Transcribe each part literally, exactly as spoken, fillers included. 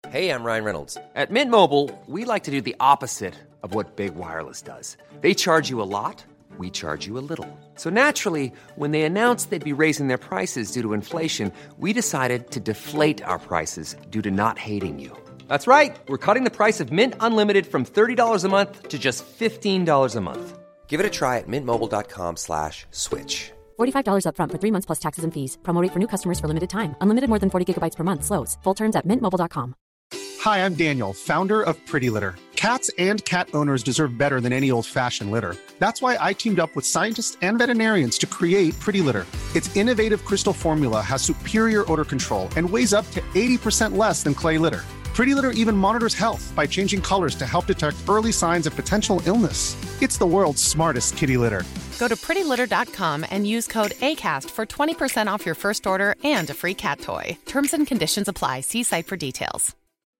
Hey, I'm Ryan Reynolds. At Mint Mobile, we like to do the opposite of what Big Wireless does. They charge you a lot, we charge you a little. So naturally, when they announced they'd be raising their prices due to inflation, we decided to deflate our prices due to not hating you. That's right. We're cutting the price of Mint Unlimited from thirty dollars a month to just fifteen dollars a month. Give it a try at mintmobile.com slash switch. forty-five dollars up front for three months plus taxes and fees. Promo rate for new customers for limited time. Unlimited more than forty gigabytes per month. Slows full terms at mint mobile dot com. Hi, I'm Daniel, founder of Pretty Litter. Cats and cat owners deserve better than any old-fashioned litter. That's why I teamed up with scientists and veterinarians to create Pretty Litter. Its innovative crystal formula has superior odor control and weighs up to eighty percent less than clay litter. Pretty Litter even monitors health by changing colors to help detect early signs of potential illness. It's the world's smartest kitty litter. Go to pretty litter dot com and use code ACAST for twenty percent off your first order and a free cat toy. Terms and conditions apply. See site for details.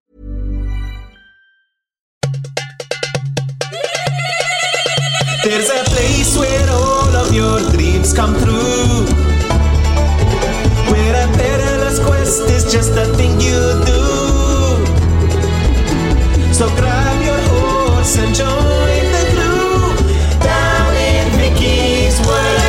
There's a place where all of your dreams come true, where a perilous quest is just a thing you do. So grab your horse and join the crew down in Vicky's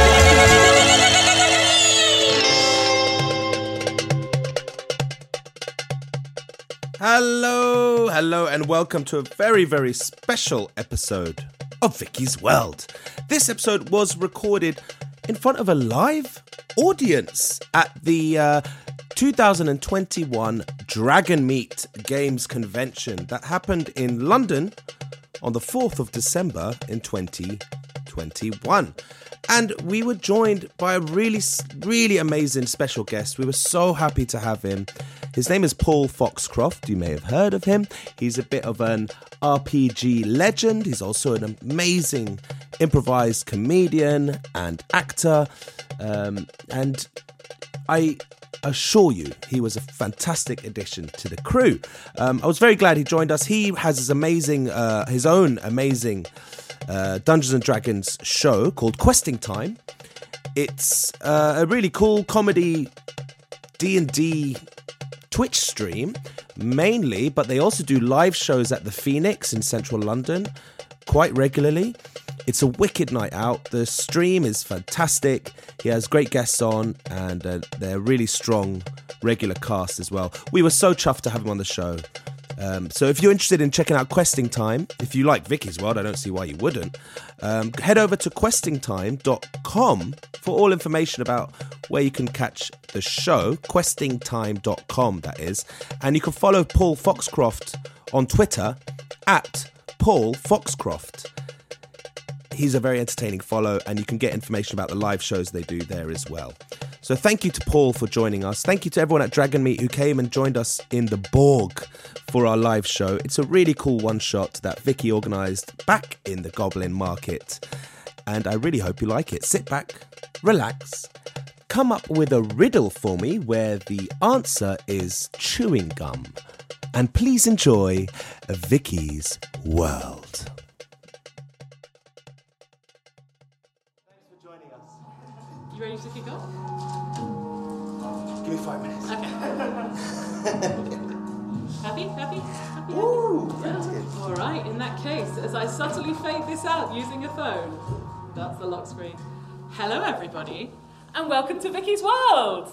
World. Hello, hello, and welcome to a very, very special episode of Vicky's World. This episode was recorded in front of a live audience at the uh, two thousand twenty-one Dragon Meet Games Convention that happened in London on the fourth of December in twenty twenty-one. And we were joined by a really, really amazing special guest. We were so happy to have him. His name is Paul Foxcroft. You may have heard of him. He's a bit of an R P G legend. He's also an amazing improvised comedian and actor. Um, and I assure you, he was a fantastic addition to the crew. Um, I was very glad he joined us. He has his amazing, uh, his own amazing uh, Dungeons and Dragons show called Questing Time. It's uh, a really cool comedy D and D Twitch stream, mainly, but they also do live shows at the Phoenix in central London quite regularly. It's a wicked night out. The stream is fantastic. He has great guests on, and uh, they're a really strong regular cast as well. We were so chuffed to have him on the show. Um, so if you're interested in checking out Questing Time, if you like Vicky's World, I don't see why you wouldn't, um, head over to questing time dot com for all information about where you can catch the show, questing time dot com that is, and you can follow Paul Foxcroft on Twitter at Paul Foxcroft. He's a very entertaining follow, and you can get information about the live shows they do there as well. So thank you to Paul for joining us. Thank you to everyone at Dragon Meet who came and joined us in the Borg for our live show. It's a really cool one-shot that Vicky organised back in the Goblin Market, and I really hope you like it. Sit back, relax, come up with a riddle for me where the answer is chewing gum, and please enjoy Vicky's World. You ready to kick off? Give me five minutes. Okay. Happy? Happy? Happy? Woo! Yeah. All right, in that case, as I subtly fade this out using a phone, that's the lock screen. Hello, everybody, and welcome to Vicky's World!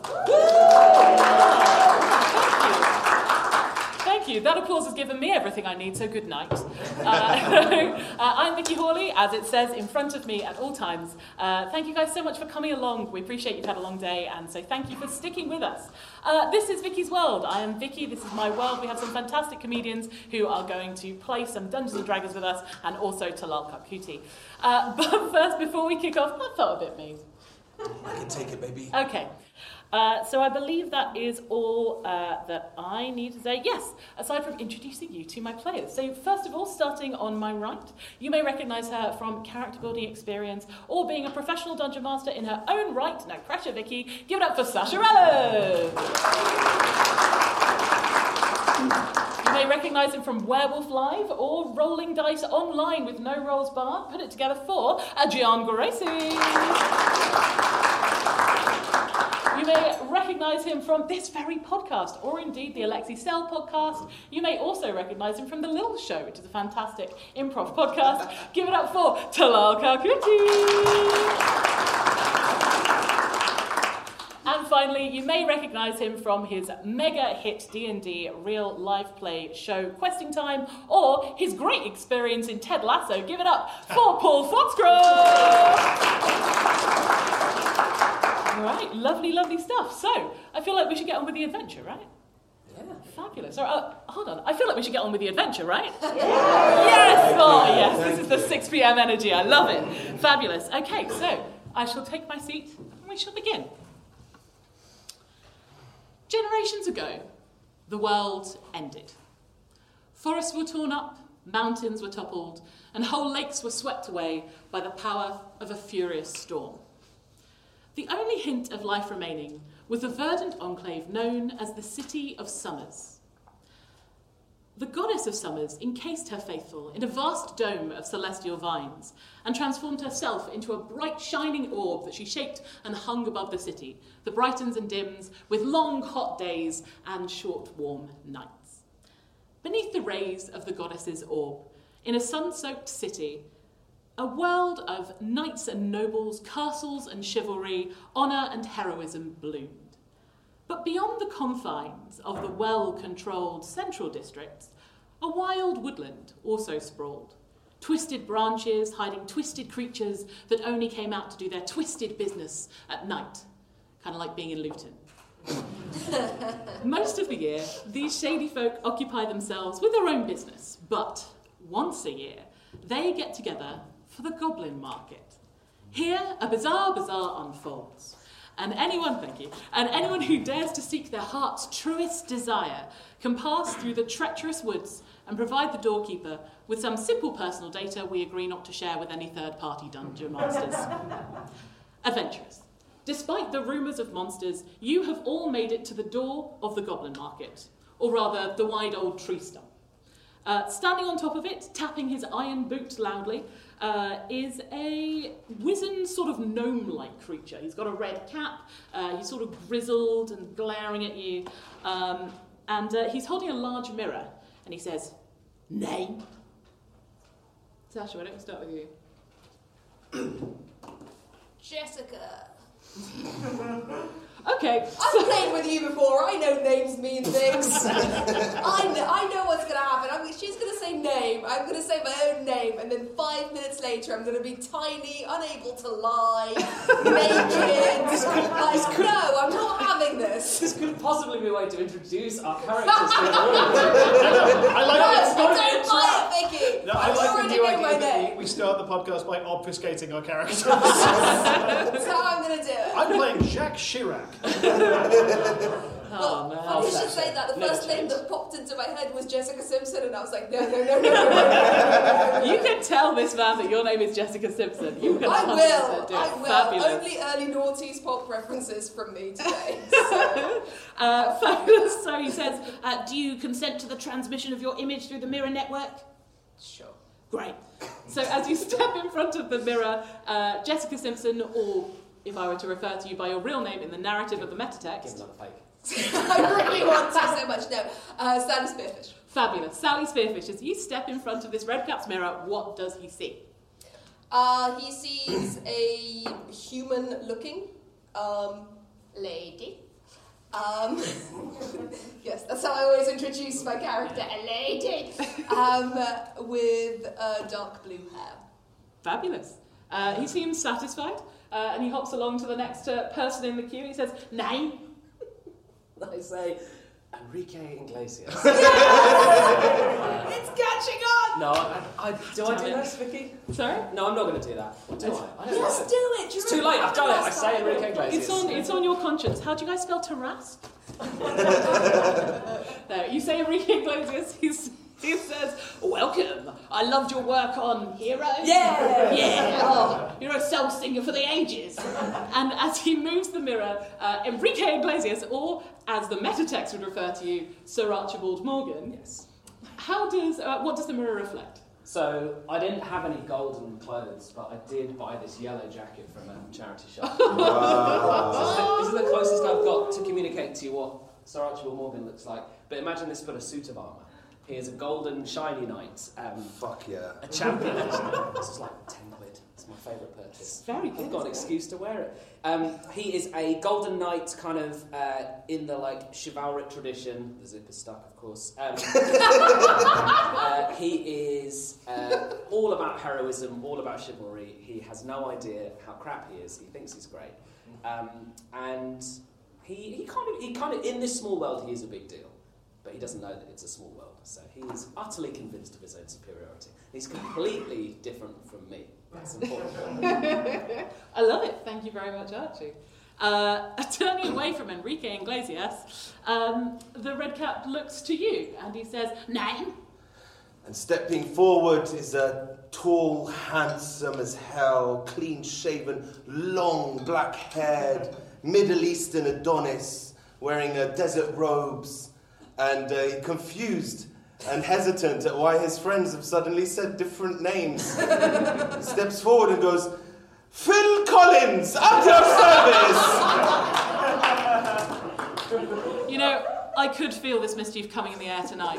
Thank you. Thank you. That applause has given me everything I need, so good night. Uh, uh, I'm Vicky Hawley, as it says in front of me at all times. Uh, thank you guys so much for coming along. We appreciate you've had a long day, and so thank you for sticking with us. Uh, this is Vicky's World. I am Vicky. This is my world. We have some fantastic comedians who are going to play some Dungeons and Dragons with us, and also Talal Kakouti. Uh, but first, before we kick off, that felt a bit mean. I can take it, baby. Okay. Uh, so I believe that is all uh, that I need to say. Yes, aside from introducing you to my players. So first of all, starting on my right, you may recognise her from character building experience or being a professional dungeon master in her own right. No pressure, Vicky. Give it up for Sasha Ellis. You may recognise him from Werewolf Live or Rolling Dice Online with No Rolls Barred. Put it together for Gian Gracie. You may recognise him from this very podcast, or indeed the Alexi Sell podcast. You may also recognise him from The Little Show, which is a fantastic improv podcast. Give it up for Talal Karkuti. And finally, you may recognise him from his mega hit D and D real live play show Questing Time, or his great experience in Ted Lasso. Give it up for Paul Foxcroft! All right, lovely, lovely stuff. So, I feel like we should get on with the adventure, right? Yeah. Fabulous. All right, uh, hold on. I feel like we should get on with the adventure, right? Yeah. Yes! Oh, yes. This is the six p.m. energy. I love it. Fabulous. Okay, so I shall take my seat and we shall begin. Generations ago, the world ended. Forests were torn up, mountains were toppled, and whole lakes were swept away by the power of a furious storm. The only hint of life remaining was the verdant enclave known as the City of Summers. The goddess of summers encased her faithful in a vast dome of celestial vines and transformed herself into a bright shining orb that she shaped and hung above the city, that brightens and dims with long hot days and short warm nights. Beneath the rays of the goddess's orb, in a sun-soaked city, a world of knights and nobles, castles and chivalry, honour and heroism bloomed. But beyond the confines of the well-controlled central districts, a wild woodland also sprawled. Twisted branches hiding twisted creatures that only came out to do their twisted business at night, kind of like being in Luton. Most of the year, these shady folk occupy themselves with their own business, but once a year, they get together for the Goblin Market. Here, a bizarre bazaar unfolds. And anyone, thank you, and anyone who dares to seek their heart's truest desire can pass through the treacherous woods and provide the doorkeeper with some simple personal data we agree not to share with any third-party dungeon masters. Adventurers, despite the rumours of monsters, you have all made it to the door of the Goblin Market, or rather, the wide old tree stump. Uh, standing on top of it, tapping his iron boot loudly, uh, is a wizened sort of gnome-like creature. He's got a red cap, uh, he's sort of grizzled and glaring at you, um, and uh, he's holding a large mirror, and he says, "Name?" Sasha, why don't we start with you? Jessica. Okay. I've So... played with you before. I know names mean things. I know. I know what's going to happen. I'm, she's going to say name. I'm going to say my own name, and then five minutes later, I'm going to be tiny, unable to lie, naked. This could, like, this could, no, I'm not having this. This could possibly be a way to introduce our characters to the room. I like No, it's not don't buy it, Vicky. No, I I like the already new know idea my that name. we, we start the podcast by obfuscating our characters. That's how I'm going to do it. I'm playing Jacques Chirac. Oh, man. Funny you should Sasha. say that. The Never first name change. that popped into my head was Jessica Simpson, and I was like, no, no, no, no, no, no, no, no. You can tell this man that your name is Jessica Simpson. You can I one hundred will, percent do it. I will. Fabulous. Only early noughties pop references from me today. So. Uh, fabulous. So he says, uh, do you consent to the transmission of your image through the mirror network? Sure. Great. So as you step in front of the mirror, uh, Jessica Simpson, or if I were to refer to you by your real name in the narrative of the Give metatext, another fake. I really want to so much. No. Uh, Sally Spearfish. fabulous. Sally Spearfish, as you step in front of this red cap's mirror, what does he see? Uh, he sees a human-looking um, lady. Um, yes, that's how I always introduce my character, a lady, um, with uh, dark blue hair. Fabulous. Uh, he seems satisfied, uh, and he hops along to the next uh, person in the queue. He says, name? I say, Enrique Iglesias. It's catching on! No, I, I, do I do Damn it. this, Vicky? Sorry? No, I'm not going to do that. Do I? I don't Yes, know. do it! Do you It's too remember late, I've done it. I last say time? Enrique Iglesias. It's on, it's on your conscience. How do you guys spell Tarrasque? No, you say Enrique Iglesias, he's, he says, welcome, I loved your work on Heroes. Yeah! Yeah, oh, you're a soul singer for the ages. And as he moves the mirror, uh, Enrique Iglesias, or as the metatext would refer to you, Sir Archibald Morgan, Yes. how does, uh, what does the mirror reflect? So I didn't have any golden clothes, but I did buy this yellow jacket from a charity shop. Wow. This is the closest I've got to communicate to you what Sir Archibald Morgan looks like. But imagine this but a suit of armour. He is a golden shiny knight. Um, Fuck yeah. A champion, actually. This is like ten quid. It's my favourite purchase. Very good. I've got an excuse to wear it. Um, he is a golden knight, kind of uh, in the like chivalric tradition. The zip is stuck, of course. Um, uh, he is uh, all about heroism, all about chivalry. He has no idea how crap he is. He thinks he's great, um, and he he kind of he kind of in this small world he is a big deal, but he doesn't know that it's a small world. So he is utterly convinced of his own superiority. He's completely different from me. That's important. I love it. Thank you very much, Archie. Uh, turning away from Enrique Iglesias, um, the red cap looks to you and he says, "Name?" And stepping forward is a tall, handsome as hell, clean-shaven, long, black-haired, Middle Eastern Adonis, wearing uh, desert robes, and uh, confused and hesitant at why his friends have suddenly said different names. Steps forward and goes, "Phil Collins, at your service!" You know, I could feel this mischief coming in the air tonight.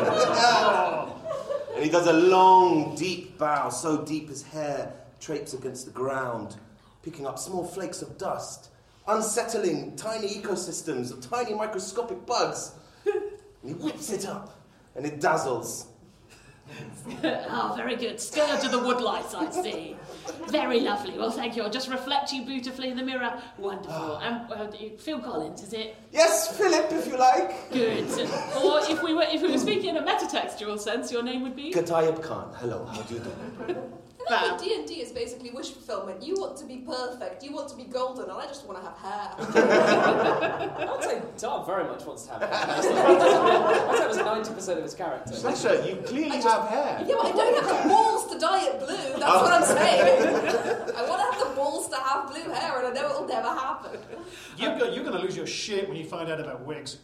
And he does a long, deep bow, so deep his hair drapes against the ground, picking up small flakes of dust, unsettling tiny ecosystems of tiny microscopic bugs. And he whips it up, and it dazzles. Oh, very good. Scourge of the woodlice, I see. Very lovely. Well, thank you. I'll just reflect you beautifully in the mirror. Wonderful. Um, uh, Phil Collins, is it? Yes, Philip, if you like. Good. Or if we were if we were speaking in a metatextual sense, your name would be? Katayeb Khan. Hello, how do you do? I know D and D is basically wish fulfillment. You want to be perfect, you want to be golden, and I just want to have hair. I would say Dart very much wants to have hair. I'd say it was ninety percent of his character. Sasha, you clearly just, have hair. Yeah, but I don't have the balls to dye it blue, that's oh. what I'm saying. I want to have the balls to have blue hair, and I know it'll never happen. You're, go- you're going to lose your shit when you find out about wigs.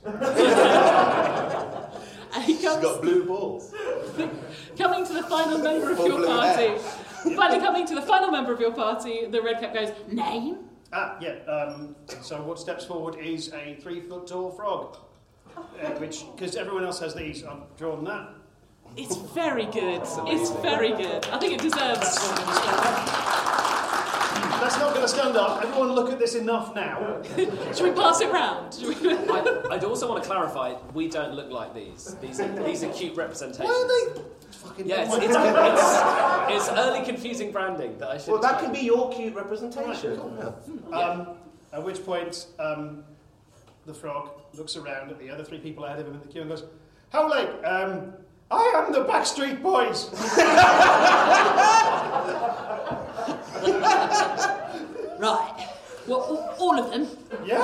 And he comes, She's got blue balls. Coming to the final member of Or your blue party. hair. Finally coming to the final member of your party, the red cap goes, "Name?" Ah, yeah. Um, so what steps forward is a three-foot-tall frog. Uh, which, because everyone else has these, I've drawn that. It's very good. It's very good. I think it deserves... That's not going to stand up. Everyone look at this enough now. Should we pass it round? We... I'd, I'd also want to clarify, we don't look like these. These are, these are cute representations. Why are they fucking... Yeah, it's, it's, it's, it's early confusing branding that I should... Well, that can be your cute representation. Yeah. Um, at which point, um, the frog looks around at the other three people ahead of him in the queue and goes, "How late? Um, I am the Backstreet Boys." Right. Well, all, all of them? Yeah.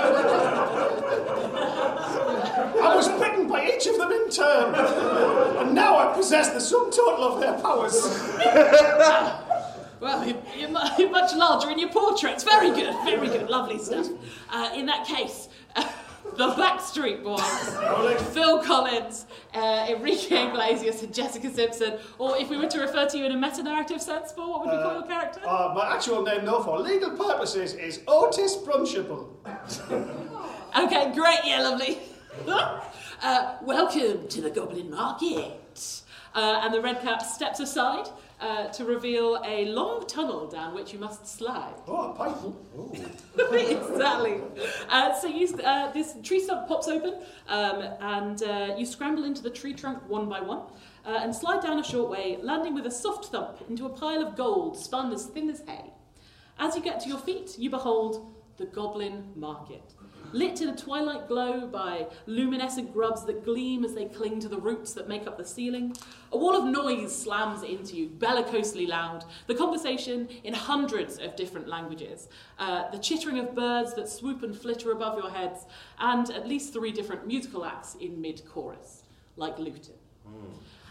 I was bitten by each of them in turn, and now I possess the sum total of their powers. Well, you're, you're, mu- you're much larger in your portraits. Very good, very good, lovely stuff. Uh, in that case, uh, the Backstreet Boys, Phil Collins, uh, Enrique Iglesias, and Jessica Simpson. Or if we were to refer to you in a meta-narrative sense, Paul, what would we call your character? Uh, my actual name, though, for legal purposes, is Otis Brunchable. Okay, great, yeah, lovely. uh, welcome to the Goblin Market. Uh, and the red cap steps aside uh, to reveal a long tunnel down which you must slide. Oh, a pipe. Exactly. Uh, so you, uh, this tree stump pops open, um, and uh, you scramble into the tree trunk one by one, uh, and slide down a short way, landing with a soft thump into a pile of gold spun as thin as hay. As you get to your feet, you behold the Goblin Market, lit in a twilight glow by luminescent grubs that gleam as they cling to the roots that make up the ceiling. A wall of noise slams into you, bellicosely loud, the conversation in hundreds of different languages, uh, the chittering of birds that swoop and flitter above your heads, and at least three different musical acts in mid-chorus, like Luton. Mm.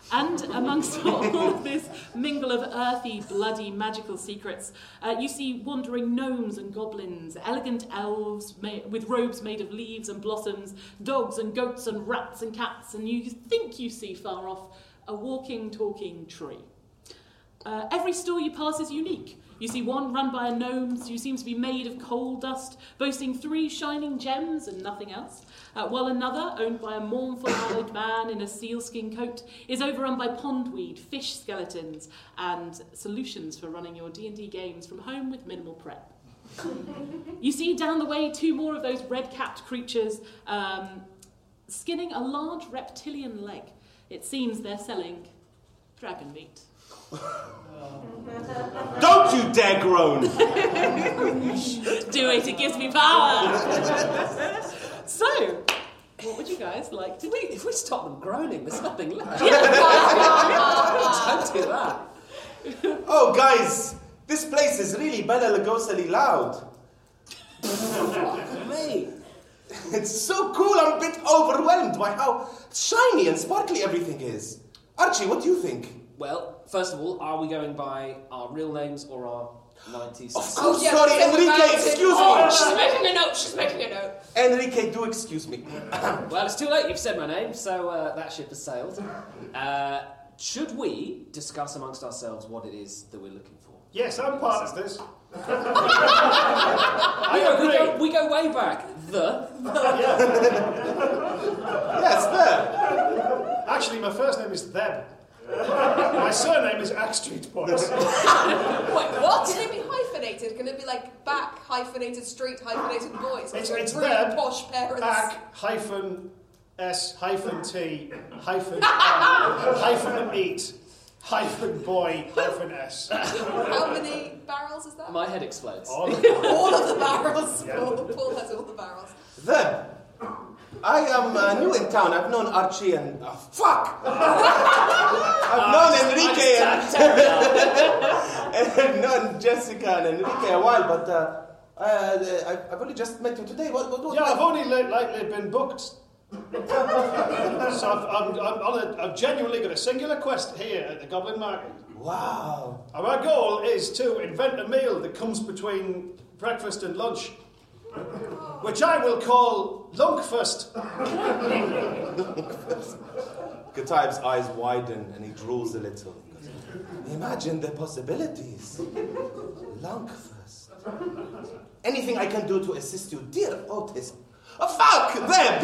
And amongst all of this mingle of earthy, bloody, magical secrets, uh, you see wandering gnomes and goblins, elegant elves ma- with robes made of leaves and blossoms, dogs and goats and rats and cats, and you think you see far off a walking, talking tree. Uh, every store you pass is unique. You see one run by a gnome who seems to be made of coal dust, boasting three shining gems and nothing else, uh, while another, owned by a mournful-eyed man in a sealskin coat, is overrun by pondweed, fish skeletons, and solutions for running your D and D games from home with minimal prep. You see down the way two more of those red-capped creatures um, skinning a large reptilian leg. It seems they're selling dragon meat. Don't you dare groan! Do it, it gives me power! So, what would you guys like to do? If we stop them groaning, there's nothing left. Yeah. Don't do that. Oh, guys, this place is really Bela Lugosily loud. Fuck me. It's so cool, I'm a bit overwhelmed by how shiny and sparkly everything is. Archie, what do you think? Well, first of all, are we going by our real names or our nineties? Of course, yeah, sorry, Enrique, excuse oh, me. She's making a note, she's making a note. Enrique, do excuse me. Well, it's too late, you've said my name, so uh, that ship has sailed. Uh, should we discuss amongst ourselves what it is that we're looking for? Yes, I'm part of this. I agree. We go, we go way back. The? Yes, there. Actually, my first name is Them. My surname is Ackstreet Boys. Wait, what? Can it be hyphenated? Can it be like back hyphenated street hyphenated boys? It's, Like it's really Them, posh parents. Back, hyphen, S, hyphen T, hyphen, M, hyphen eat, hyphen boy, hyphen S. How many barrels is that? My head explodes. All of them. All of the barrels. Yeah. Paul, Paul has all the barrels. Them. I am uh, new in town. I've known Archie and... Oh, fuck! I've known Enrique and... I've known Jessica and Enrique a while, but uh, uh, I've only just met you today. What, what, what, Yeah, I've only li- lately been booked. So I've, I'm, I'm, on a, I've genuinely got a singular quest here at the Goblin Market. Wow. And my goal is to invent a meal that comes between breakfast and lunch, which I will call Lunkfast. Kataib's eyes widen and he drools a little. Imagine the possibilities. Lunk first. Anything I can do to assist you, dear Otis. Oh, fuck them!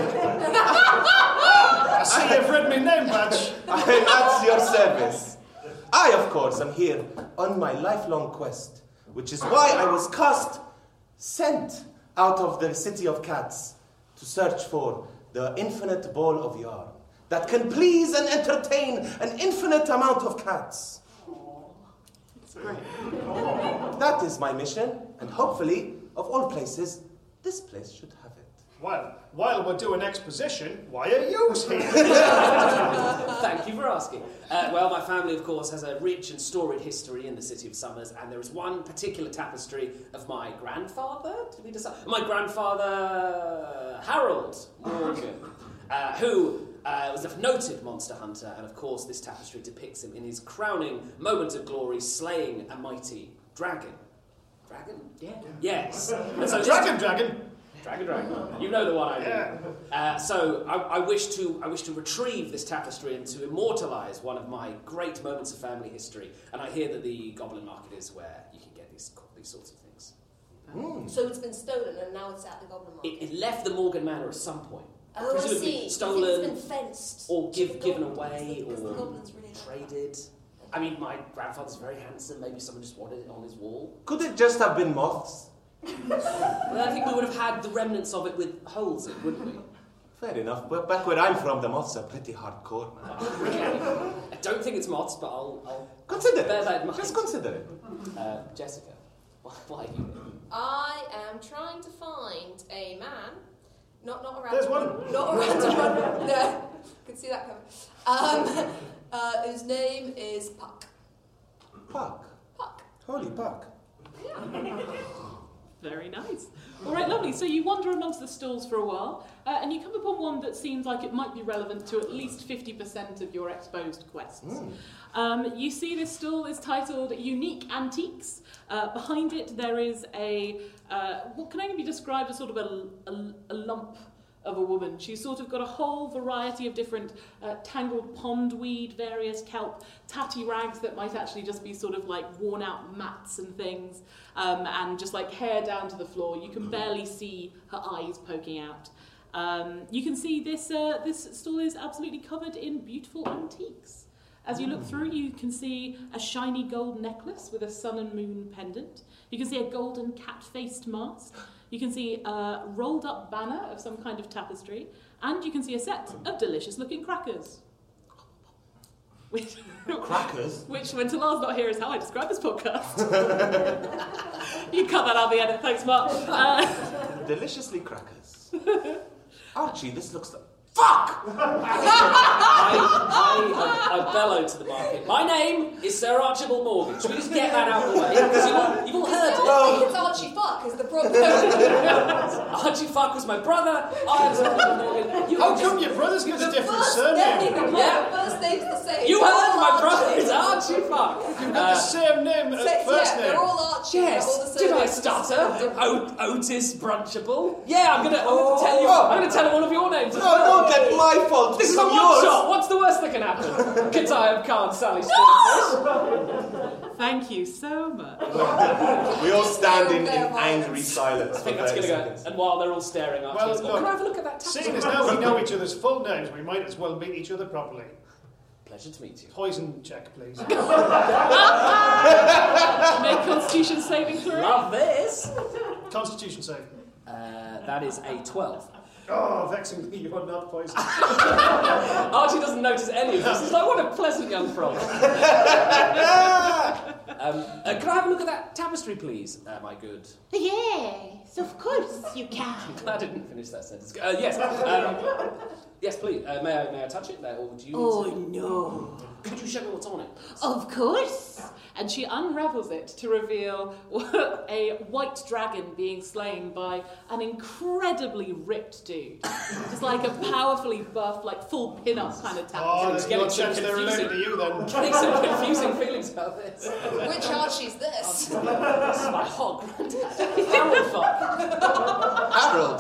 I see you've read my name badge. I'm at your service. I, of course, am here on my lifelong quest, which is why I was cast, sent out of the city of cats to search for the infinite ball of yarn that can please and entertain an infinite amount of cats. It's great. That is my mission, and hopefully, of all places, this place should have it. Well, while we're doing exposition, why are you here? Thank you for asking. Uh, well, my family, of course, has a rich and storied history in the City of Summers, and there is one particular tapestry of my grandfather, did we decide? My grandfather, Harold Morgan, uh, who uh, was a noted monster hunter, and of course this tapestry depicts him in his crowning moment of glory, slaying a mighty dragon. Dragon? Yeah. Yes. And so Dragon, dragon. Dragon, dragon. You know the one I mean. Yeah. Uh, so I, I wish to I wish to retrieve this tapestry and to immortalise one of my great moments of family history. And I hear that the Goblin Market is where you can get these these sorts of things. Mm. So it's been stolen and now it's at the Goblin Market. It, it left the Morgan Manor at some point. Oh, I Presumably see. stolen, You think it's been fenced or to give, the given goblins, away, because the or goblins really like traded. I mean, my grandfather's very handsome. Maybe someone just wanted it on his wall. Could it just have been moths? Well, I think we would have had the remnants of it with holes in, wouldn't we? Fair enough. Well, back where I'm from, the moths are pretty hardcore, man. Okay. I don't think it's moths, but I'll, I'll Consider bear it. that in mind. Just consider it. Uh, Jessica, why, why are you here? I am trying to find a man, not not a random There's one. not a random one. No, can see that coming. Um, uh, his name is Puck. Puck. Puck. Holy Puck. Yeah. Very nice. All right, lovely. So you wander amongst the stalls for a while, uh, and you come upon one that seems like it might be relevant to at least fifty percent of your exposed quests. Mm. Um, you see this stall is titled Unique Antiques. Uh, behind it there is a, uh, what can only be described as sort of a, a, a lump of a woman. She's sort of got a whole variety of different uh, tangled pondweed, various kelp, tatty rags that might actually just be sort of like worn out mats and things, um, and just like hair down to the floor. You can barely see her eyes poking out. Um, you can see this, uh, this stall is absolutely covered in beautiful antiques. As you look through, you can see a shiny gold necklace with a sun and moon pendant. You can see a golden cat-faced mask. You can see a rolled-up banner of some kind of tapestry. And you can see a set of delicious-looking crackers. Which, Crackers? Which, when Talar's not here, is how I describe this podcast. You cut that out of the edit. Thanks, Mark. Uh, Deliciously crackers. Archie, this looks like... Fuck! I, I, I, I bellowed to the market. My name is Sir Archibald Morgan. Should we just get that out of the way? Because you've all, you've all heard I it. think it's Archie Fuck is the problem. Archie Fuck was my brother. I am Sir Archibald Morgan. You How just- come your brother's got a different First surname? name, Yeah. the first name's the same. You They're heard all my Archie. brother is Archie Fuck. You've got the same name as Same- first yeah, name. they're all Archie. Yes. They're all the Did I surnames. stutter? O- Otis Brunchable. Yeah, I'm gonna, I'm gonna tell you. I'm gonna tell all of your names. as No, well. don't get my fault. This is a yours. one shot. What's the worst that can happen? Katayev can't Sally Spinfish. thank you so much. We all stand in, in They're angry silence I for think that's thirty gonna go. seconds. And while they're all staring, Archie Well, goes, oh, look, can I have a look at that tapestry? Seeing as now we know each other's full names, we might as well meet each other properly. Pleasure to meet you. Poison check, please. Make Constitution saving throw. Love this. Constitution save. Uh, that is a twelve. Oh, vexingly, you're not poisoned. Archie doesn't notice any of this. He's like, what a pleasant young frog. um, uh, can I have a look at that tapestry, please, uh, my good? Yes, of course you can. I didn't finish that sentence. Uh, yes, um, yes, please. Uh, may I may I touch it, uh, or would you? Oh, no. Could you show me what's on it? Of course. And she unravels it to reveal a white dragon being slain by an incredibly ripped dude. Just like a powerfully buff, like full pin-up kind of Oh, tapestry. there's getting no some chance they're related to confusing- you then. Getting some confusing feelings about this. Which Archie's this? This is my hog granddad. Harold Fuck. Harold,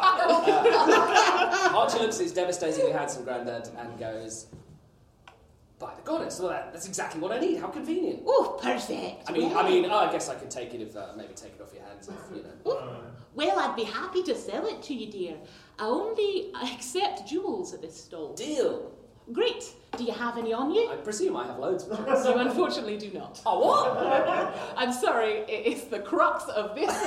fuck. Archie looks at his devastatingly handsome granddad and goes, by the goddess, well, that, that's exactly what I need. How convenient. Oh, perfect. I mean, well, I mean, oh, I guess I could take it if uh, maybe take it off your hands, if, you know. well, I'd be happy to sell it to you, dear. I only accept jewels at this stall. Deal. Great. Do you have any on you? I presume I have loads of jewels. You unfortunately do not. Oh, what? I'm sorry, it is the crux of this.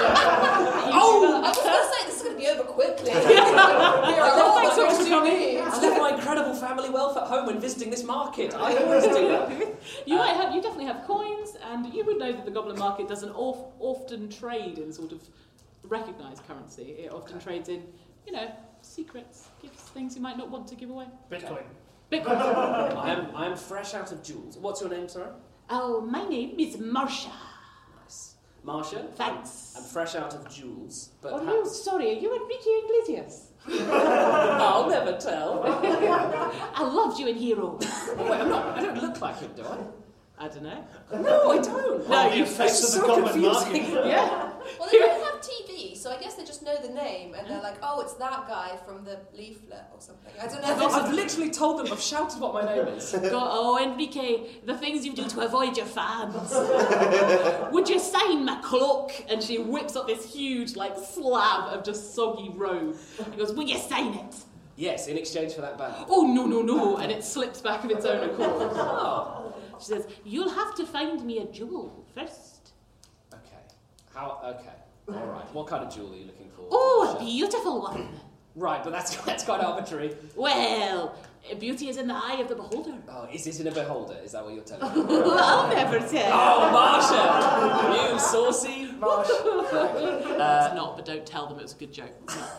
Oh! I was going to say, this is going to be over quickly. Here are all Thanks the so much things for you coming. need. I left my incredible family wealth at home when visiting this market. I always do that. You might have, you definitely have coins, and you would know that the Goblin Market doesn't of, often trade in sort of recognised currency. It often trades in, you know, secrets, gifts, things you might not want to give away. Bitcoin. Bitcoin. I am, I am fresh out of jewels. What's your name, sorry? Oh, my name is Marcia. Nice. Marcia? Thanks. I'm fresh out of jewels, but Oh, no, perhaps... sorry, are you Enrique Iglesias? I'll never tell. I loved you in Hero. Oh, wait, I'm not, I don't look like him, do I? I don't know. No, I don't. No, the you effects it's of the so Goblin confusing. Market. Yeah. Well, they don't have T V, so I guess they just know the name, and they're like, oh, it's that guy from the leaflet or something. I don't know. I've literally told them, I've shouted what my name is. Go, oh, Enrique, the things you do to avoid your fans. Would you sign my cloak? And she whips up this huge, like, slab of just soggy robe. He goes, will you sign it? Yes, in exchange for that bag. Oh, no, no, no. And it slips back of its own accord. Oh, She says, you'll have to find me a jewel first. okay. How, okay. All right. What kind of jewel are you looking for? Oh, a Marcia? beautiful one. Right, but that's, that's quite arbitrary. Well, beauty is in the eye of the beholder. Oh, is it in a beholder? Is that what you're telling me? I'll never tell. Oh, Marcia! You saucy Marcia. It's not, but don't tell them it was a good joke.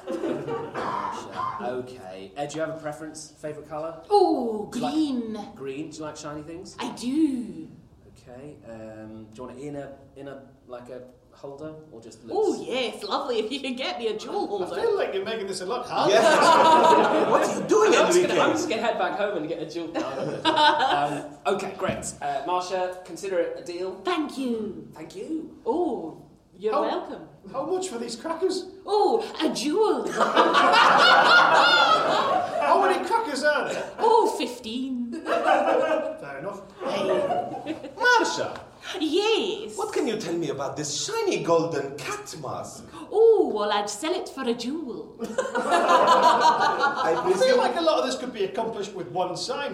Marcia. Okay. Uh, do you have a preference? Favourite colour? Oh, green. Green. Do you like shiny things? I do. Okay. Um, do you want it in a in a like a holder, or just looks? Oh yes, lovely. If you can get me a jewel holder. I feel like you're making this a lot harder. Yes. What are you doing, I'm just, Enrique? gonna, I'm just gonna head back home and get a jewel holder. um, okay, great. Uh, Marsha, consider it a deal. Thank you. Thank you. Oh, you're How- welcome. How much for these crackers? Oh, a jewel. How many crackers are there? Oh, fifteen. Fair enough. Marsha, Yes. what can you tell me about this shiny golden cat mask? Oh, well, I'd sell it for a jewel. I I feel presume like a lot of this could be accomplished with one sign.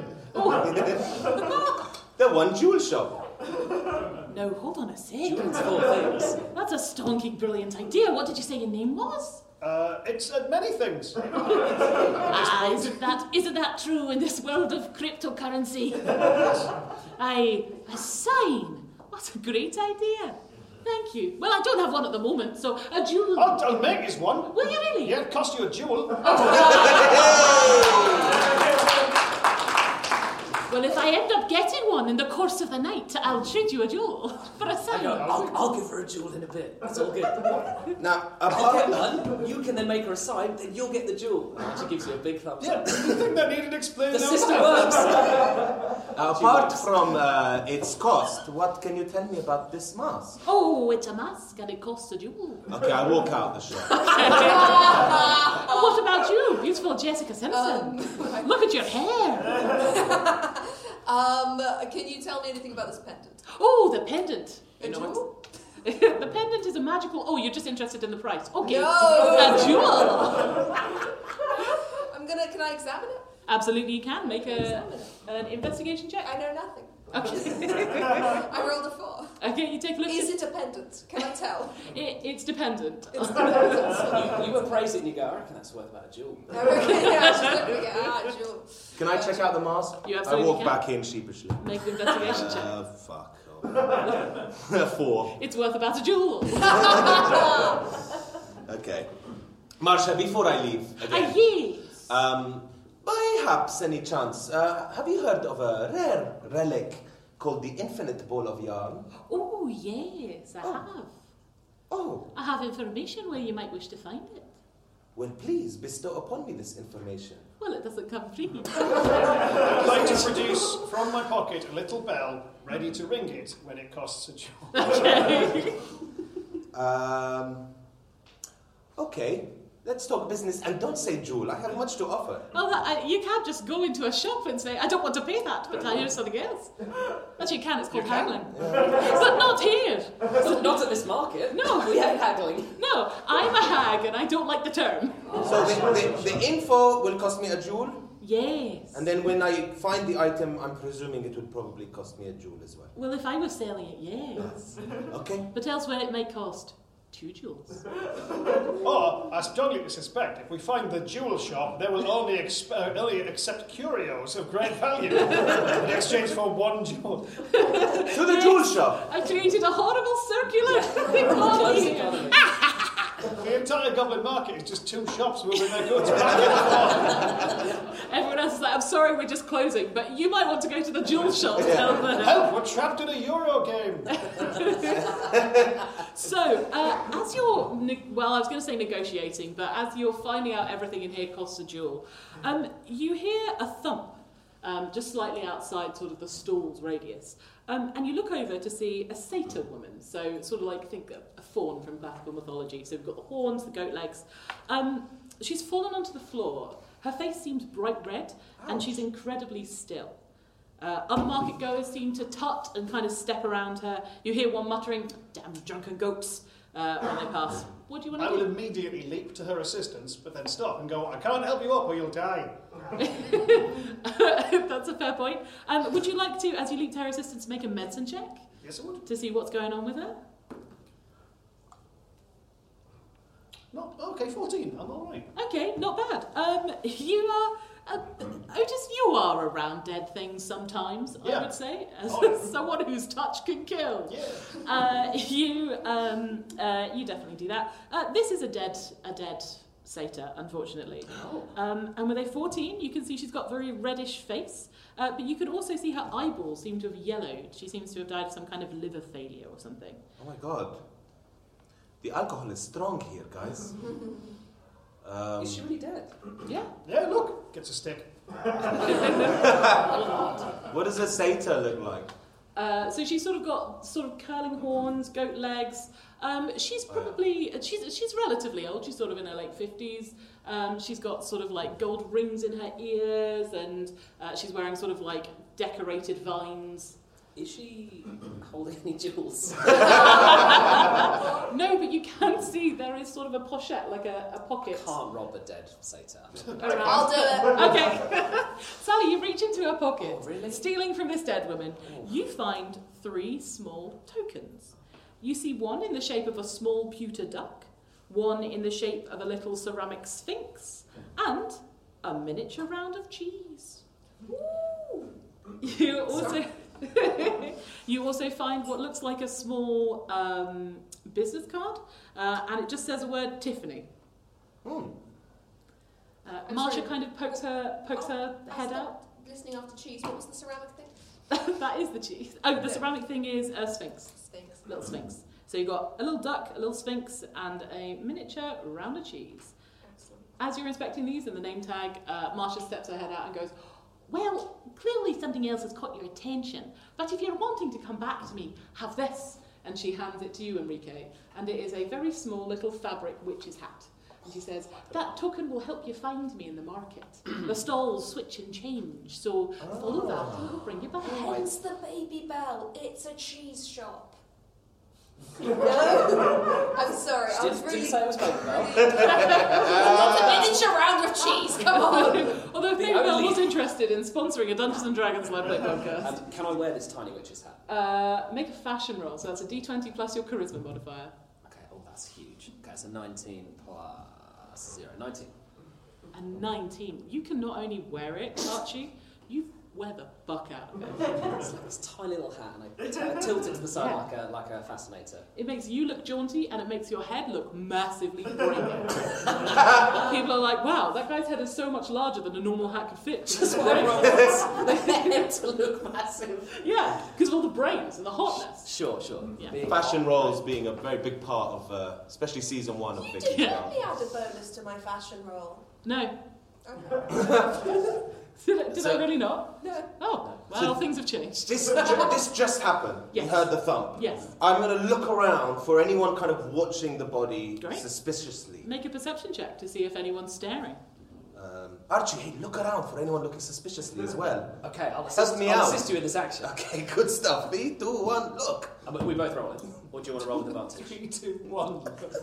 the one jewel shop. No, hold on a sec. Jewels of all things. That's a stonking brilliant idea. What did you say your name was? Uh, it's uh, many things. Ah, isn't that isn't that true in this world of cryptocurrency? Aye, a sign. What a great idea. Thank you. Well, I don't have one at the moment, so a jewel. I'll, I'll make us one. Will you really? Yeah, it'll cost you a jewel. Well, if I end up getting one in the course of the night, I'll treat you a jewel for a I sign. know, I'll, I'll give her a jewel in a bit. That's all good. Now, I'll get apart, one. You can then make her a sign. Then you'll get the jewel. And she gives you a big thumbs Yeah, up. do you think that needed explaining? The now? system works. apart from uh, its cost, what can you tell me about this mask? Oh, it's a mask and it costs a jewel. Okay, I walk out the shop. What about you, beautiful Jessica Simpson? Look at your hair. Um, can you tell me anything about this pendant? Oh, the pendant. A You know jewel? what? The pendant is a magical... Oh, you're just interested in the price. Okay. No. A jewel. I'm gonna. Can I examine it? Absolutely, you can. Make a, Examine it. an investigation check. I know nothing. Okay. I rolled a four. Okay, you take a look. Is it a pendant? Can I tell? It, it's dependent. It's dependent. You, you appraise it and you go, I reckon that's worth about a jewel. Okay, yeah, she's looking at ah, jewel. Can I check out the mask? You I absolutely walk can. back in sheepishly. Make an investigation check. Uh, fuck. Oh. Four. It's worth about a jewel. Okay. Marsha, before I leave, Ah, again, yes. um, perhaps any chance, uh, have you heard of a rare relic called the Infinite Ball of Yarn? Oh, yes, I Oh. have. Oh, I have information where you might wish to find it. well, please bestow upon me this information. Well, it doesn't come free. I'd like to produce from my pocket a little bell ready to ring it when it costs a jewel. Okay. Um, okay, let's talk business and don't say jewel. I have much to offer. Well, that, I, you can't just go into a shop and say, I don't want to pay that, but I hear something else. Actually, you can, it's called You can? haggling. But not here. Not, not at this market. No. We hate haggling. No, I'm a hag and I don't like the term. So the, the, the info will cost me a jewel, Yes. and then when I find the item, I'm presuming it would probably cost me a jewel as well. Well, if I was selling it, yes. Okay? But elsewhere it may cost two jewels. Or, as strongly to suspect, if we find the jewel shop, they will only, exp- uh, only accept curios of great value in exchange for one jewel. To the jewel shop! I created a horrible circular Close economy. economy. The entire Goblin Market is just two shops moving their goods back and forth. Everyone else is like, I'm sorry, we're just closing, but you might want to go to the jewel shop. Tell them. Help, we're trapped in a Euro game. So, uh, as you're, ne- well, I was going to say negotiating, but as you're finding out everything in here costs a jewel, um, you hear a thump um, just slightly outside sort of the stall's radius. Um, and you look over to see a satyr woman, so sort of like, think a, a faun from classical mythology. So we've got the horns, the goat legs. Um, she's fallen onto the floor. Her face seems bright red, and she's incredibly still. Uh, other market goers seem to tut and kind of step around her. You hear one muttering, damn drunken goats, uh, when they pass. What do you want I to will do? immediately leap to her assistance, but then stop and go, I can't help you up or you'll die. That's a fair point. Um, would you like to, as you leap to her assistance, make a medicine check Yes, I would. to see what's going on with her? No, okay, fourteen, I'm all right. Okay, not bad. Um, you are... Uh, Otis, you are around dead things sometimes, I Yeah. would say, as Oh, yeah. someone whose touch can kill. Yeah. Uh, you, um, uh, you definitely do that. Uh, this is a dead, a dead satyr, unfortunately. Oh. Um, and with a fourteen, you can see she's got very reddish face, uh, but you can also see her eyeballs seem to have yellowed. She seems to have died of some kind of liver failure or something. Oh my god. The alcohol is strong here, guys. Um, Is she really dead? Yeah. Yeah, look, gets a stick. what does a satyr look like? Uh, so she's sort of got sort of curling horns, goat legs. Um, she's probably she's she's relatively old. She's sort of in her late fifties. Um, she's got sort of like gold rings in her ears, and uh, she's wearing sort of like decorated vines. Is she holding any jewels? No, but you can see there is sort of a pochette, like a, a pocket. Can't rob a dead satyr. I'll do it. Okay. Sally, you reach into her pocket, Oh, really? stealing from this dead woman. Oh. You find three small tokens. You see one in the shape of a small pewter duck, one in the shape of a little ceramic sphinx, and a miniature round of cheese. Ooh. You also... You also find what looks like a small um, business card, uh, and it just says the word Tiffany. Hmm. Uh, I'm Marsha sorry. kind of pokes her pokes Oh, her that's head the- out. Listening after cheese. What was the ceramic thing? That is the cheese. Oh, the ceramic thing is a sphinx, Sphinx. little sphinx. So you've got a little duck, a little sphinx, and a miniature round of cheese. Excellent. As you're inspecting these in the name tag, uh, Marsha steps her head out and goes, "Well, clearly something else has caught your attention, but if you're wanting to come back to me, have this." And she hands it to you, Enrique, and it is a very small little fabric witch's hat. And she says, "That token will help you find me in the market. The stalls switch and change, so follow that and it'll bring you back." Hence the baby bell. It's a cheese shop. No? I'm sorry. I Did, was did really. you say it was Baby Bell? What's a miniature round of cheese? Come on. Although The Baby Bell only- was interested in sponsoring a Dungeons and Dragons live play podcast. And can I wear this tiny witch's hat? Uh, make a fashion roll, so that's a d twenty plus your charisma modifier. Okay, oh, that's huge. Okay, it's a nineteen plus zero. nineteen. And nineteen. You can not only wear it, Archie, you wear the fuck out of it. It's like this tiny little hat, and I t- uh, tilt it to the side Yeah. like a like a fascinator. It makes you look jaunty, and it makes your head look massively brilliant. People are like, "Wow, that guy's head is so much larger than a normal hat could fit." Just what everyone They want him to look massive. Yeah, because of all the brains and the hotness. Sure, sure. Yeah. Being Fashion hot. roles being a very big part of, uh, especially season one of You Vicky's didn't World. let me add a bonus to my fashion roll. No. Okay. Did, I, did So- I really not? No. Oh, well, So- things have changed. This, ju- this just happened. Yes. You heard the thump. Yes. I'm going to look around for anyone kind of watching the body Great. suspiciously. Make a perception check to see if anyone's staring. Um, Archie, hey, look around for anyone looking suspiciously as well. Okay, I'll Help assist, me I'll out. assist you in this action. Okay, good stuff. Three, two, one, look. Uh, but we both roll it. Or do you want to roll with advantage? Three, two, one.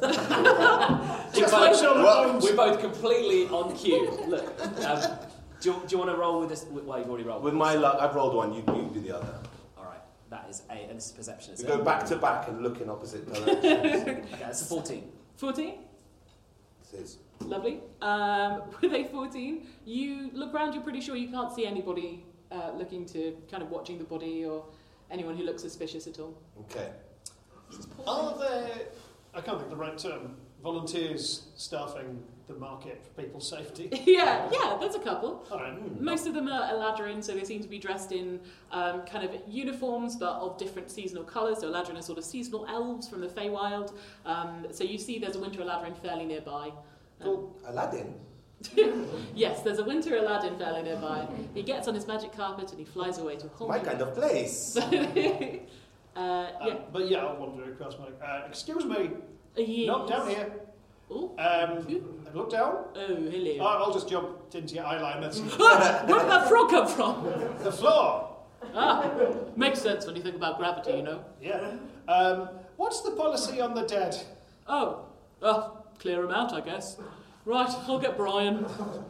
we, Just like both, Sherlock Well, Holmes. we're both completely on cue. Look, um, do, you, do you want to roll with this? Well, you've already rolled. With my luck, I've rolled one. You, you do the other. All right, that is a. And this is perception. Is We it? go back to back and look in opposite directions. Okay, that's a fourteen. fourteen? This is- Lovely. Um, with a fourteen, you look around, you're pretty sure you can't see anybody uh, looking to kind of watching the body or anyone who looks suspicious at all. Okay. Are there, I can't think of the right term, volunteers staffing the market for people's safety? yeah, yeah, there's a couple. All right. Most of them are Eladrin, so they seem to be dressed in um, kind of uniforms, but of different seasonal colours. So Eladrin are sort of seasonal elves from the Feywild. Um, so you see there's a winter Eladrin fairly nearby. Um, Oh, Aladdin. yes, there's a winter Aladdin fairly nearby. He gets on his magic carpet and he flies away to a whole My new kind life. of place. uh, Um, yeah. But yeah, I'll wander across my. Uh, excuse me. Uh, yes. No, down here. Oh, Um, look down. oh hello. Oh, I'll just jump into your eyeliner. That's Ah, where did that frog come from? the floor. Ah, makes sense when you think about gravity, you know. Yeah. Um, what's the policy on the dead? Oh, oh, clear him out, I guess. Right, I'll get Brian.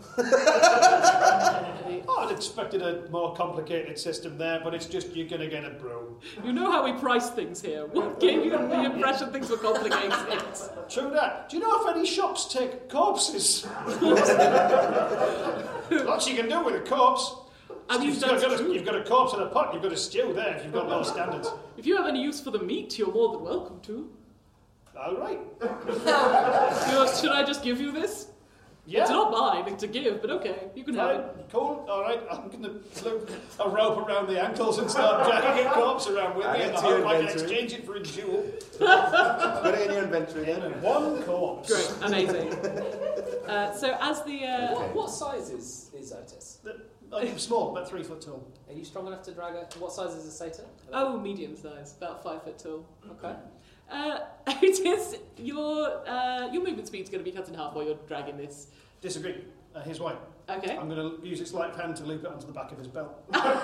Oh, I'd expected a more complicated system there, but it's just you're gonna get a broom. You know how we price things here. What gave you the impression things were complicated? True that. Do you know if any shops take corpses? Lots you can do with a corpse. I mean, you've, that's got a, true. you've got a corpse in a pot, you've got a stew there if you've got low standards. If you have any use for the meat, you're more than welcome to. All right. You know, should I just give you this? Yeah. It's not mine to give, but okay, you can have Right, it. cool, alright, I'm going to loop a rope around the ankles and start dragging a corpse around with Add me it and I to your hope I can inventory. exchange it for a jewel. Put it in your inventory then. One corpse. Great, amazing. Uh, so as the... Uh, What, what size is, is Otis? I'm small, about three foot tall. Are you strong enough to drag a... What size is a satyr? Oh, medium size, about five foot tall. Okay. Uh, Otis, your uh, your movement speed's going to be cut in half while you're dragging this. Disagree. Uh, here's why. Okay. I'm going to use its light hand to loop it onto the back of his belt.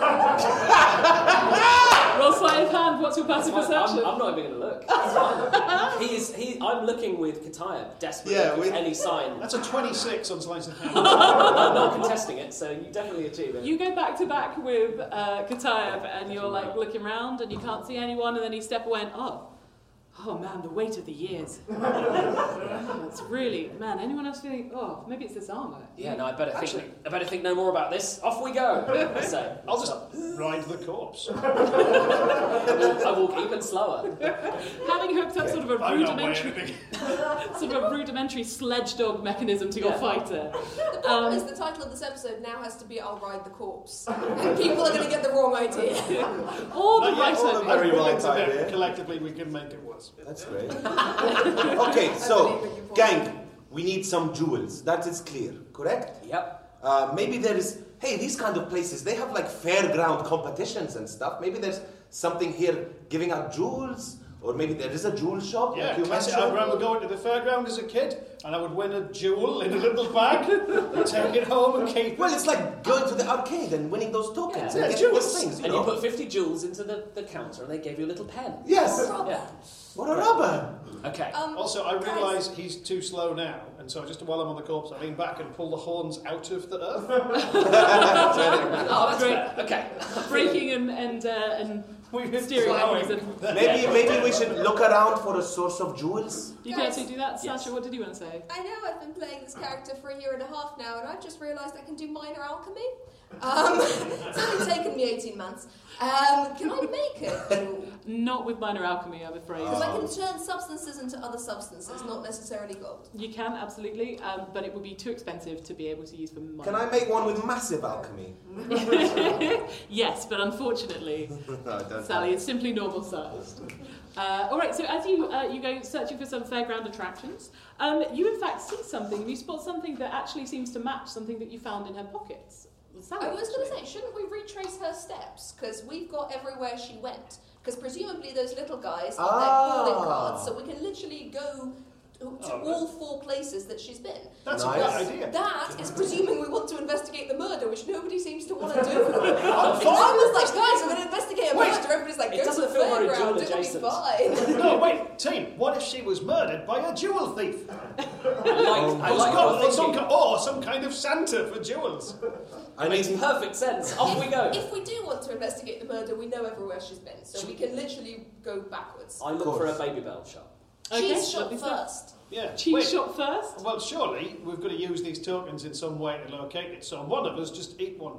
Roll sleight of hand. What's your passive I'm, perception? I'm not even going to look. It's fine. he is. He. I'm looking with Kataya, desperate Yeah, for with- any sign. That's a twenty-six on sleight of hand. I'm not contesting it, so you definitely achieve it. You go back to back with uh, Katayev and you're like looking around and you can't see anyone and then you step away and oh, oh man, the weight of the years. Oh, it's really, man, anyone else feeling, oh, maybe it's this armour. Yeah, no, I better Actually- think. I better think no more about this. Off we go. I say. I'll just ride the corpse. I will, I will keep it slower. Having hooked up sort of a I don't weigh rudimentary, anything. sort of a rudimentary sledge dog mechanism to your Yeah. fighter. The problem Um, is the title of this episode now has to be I'll Ride the Corpse. And people are going to get the wrong idea. Or the Not right yet, idea. I'm Very willing well to timed, bet yeah. collectively we can make it worse. That's great. Okay, so, gang, we need some jewels. That is clear, correct? Yep. Uh, maybe there is, hey, these kind of places, they have like fairground competitions and stuff. Maybe there's something here giving out jewels, or maybe there is a jewel shop, Yeah, like you classic. I mentioned. remember going to the fairground as a kid, and I would win a jewel in a little bag, and take it home and keep it. Well, it's like going to the arcade and winning those tokens Yeah, and yeah, getting those jewels. things, you And know? you put fifty jewels into the, the counter and they gave you a little pen. Yes! Yeah. What a rubber! Okay. Um, Also, I guys, realise he's too slow now, and so just while I'm on the corpse, I lean back and pull the horns out of the earth. Oh, that's Great. fair. Okay. Braking and, and, uh, and We've been steering plowing. wheels and Maybe maybe we should look around for a source of jewels. you can actually do that. Yes. Sasha, what did you want to say? I know I've been playing this character for a year and a half now, and I've just realised I can do minor alchemy. Um, it's only taken me eighteen months. Um, can I make it? Not with minor alchemy, I'm afraid. Because I can turn substances into other substances, not necessarily gold. You can, absolutely, um, but it would be too expensive to be able to use for minor. Can I make one with massive alchemy? Yes, but unfortunately, No, I don't Sally, it's simply normal size. Uh, all right, so as you uh, you go searching for some fairground attractions, um, you in fact see something. You spot something that actually seems to match something that you found in her pockets. Sally, I was going to actually. say, shouldn't we retrace her steps? Because we've got everywhere she went. Because presumably those little guys have Ah. their calling cards, so we can literally go to Oh, all four places that she's been. That's Nice. a good idea. That is presuming we want to investigate the murder, which nobody seems to want to do. I'm I fine. was like, guys, we're going to investigate a Wait. murder. Everybody's like, It go to doesn't the feel very fairground, jewel it'll be adjacent. fine. No, wait, team, what if she was murdered by a jewel thief? I like, I Or like some- your or, some, thinking. ki- or some kind of Santa for jewels. I Makes mean, perfect sense. Off we go. If we do want to investigate the murder, we know everywhere she's been, so we can literally go backwards. I look for a baby bell shop. Okay, Cheese shop lovely stuff. first. Yeah. Cheese wait. shop first. Well, surely we've got to use these tokens in some way to locate it, so one of us just eat one.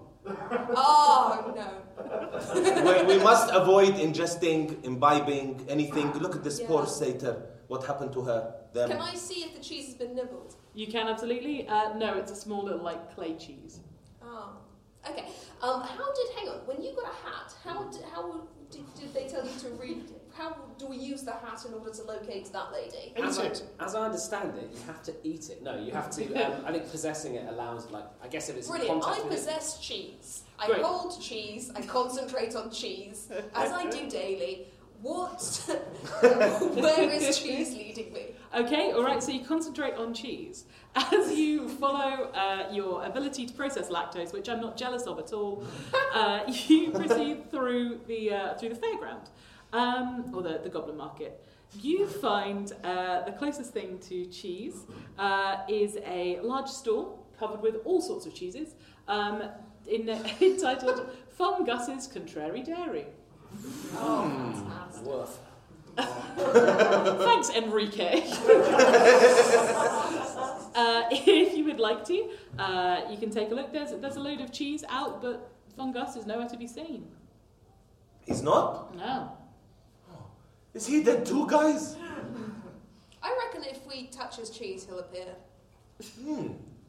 Oh, no. we, we must avoid ingesting, imbibing anything. Look at this Yeah. poor satyr. What happened to her? Them. Can I see if the cheese has been nibbled? You can absolutely. Uh, no, it's a small little like clay cheese. Oh. Okay. Um, how did, hang on, when you got a hat, how did, how did, did they tell you to read, how do we use the hat in order to locate that lady? As I, Eat it. as I understand it, you have to eat it. No, you have to. Um, I think possessing it allows, like, I guess if it's in Brilliant. I contact with it. possess cheese. I Great. hold cheese. I concentrate on cheese, as I do daily. What? Where is cheese leading me? Okay, all right. So you concentrate on cheese as you follow uh, your ability to process lactose, which I'm not jealous of at all. Uh, you proceed through the uh, through the fairground um, or the, the Goblin Market. You find uh, the closest thing to cheese uh, is a large stall covered with all sorts of cheeses, um, in, entitled "Fun Gus's Contrary Dairy." Oh, fantastic. Woof. Thanks, Enrique. uh, if you would like to, uh, you can take a look. There's there's a load of cheese out, but Fungus is nowhere to be seen. He's not? No. Is he dead too, guys? I reckon if we touch his cheese, he'll appear. Hmm.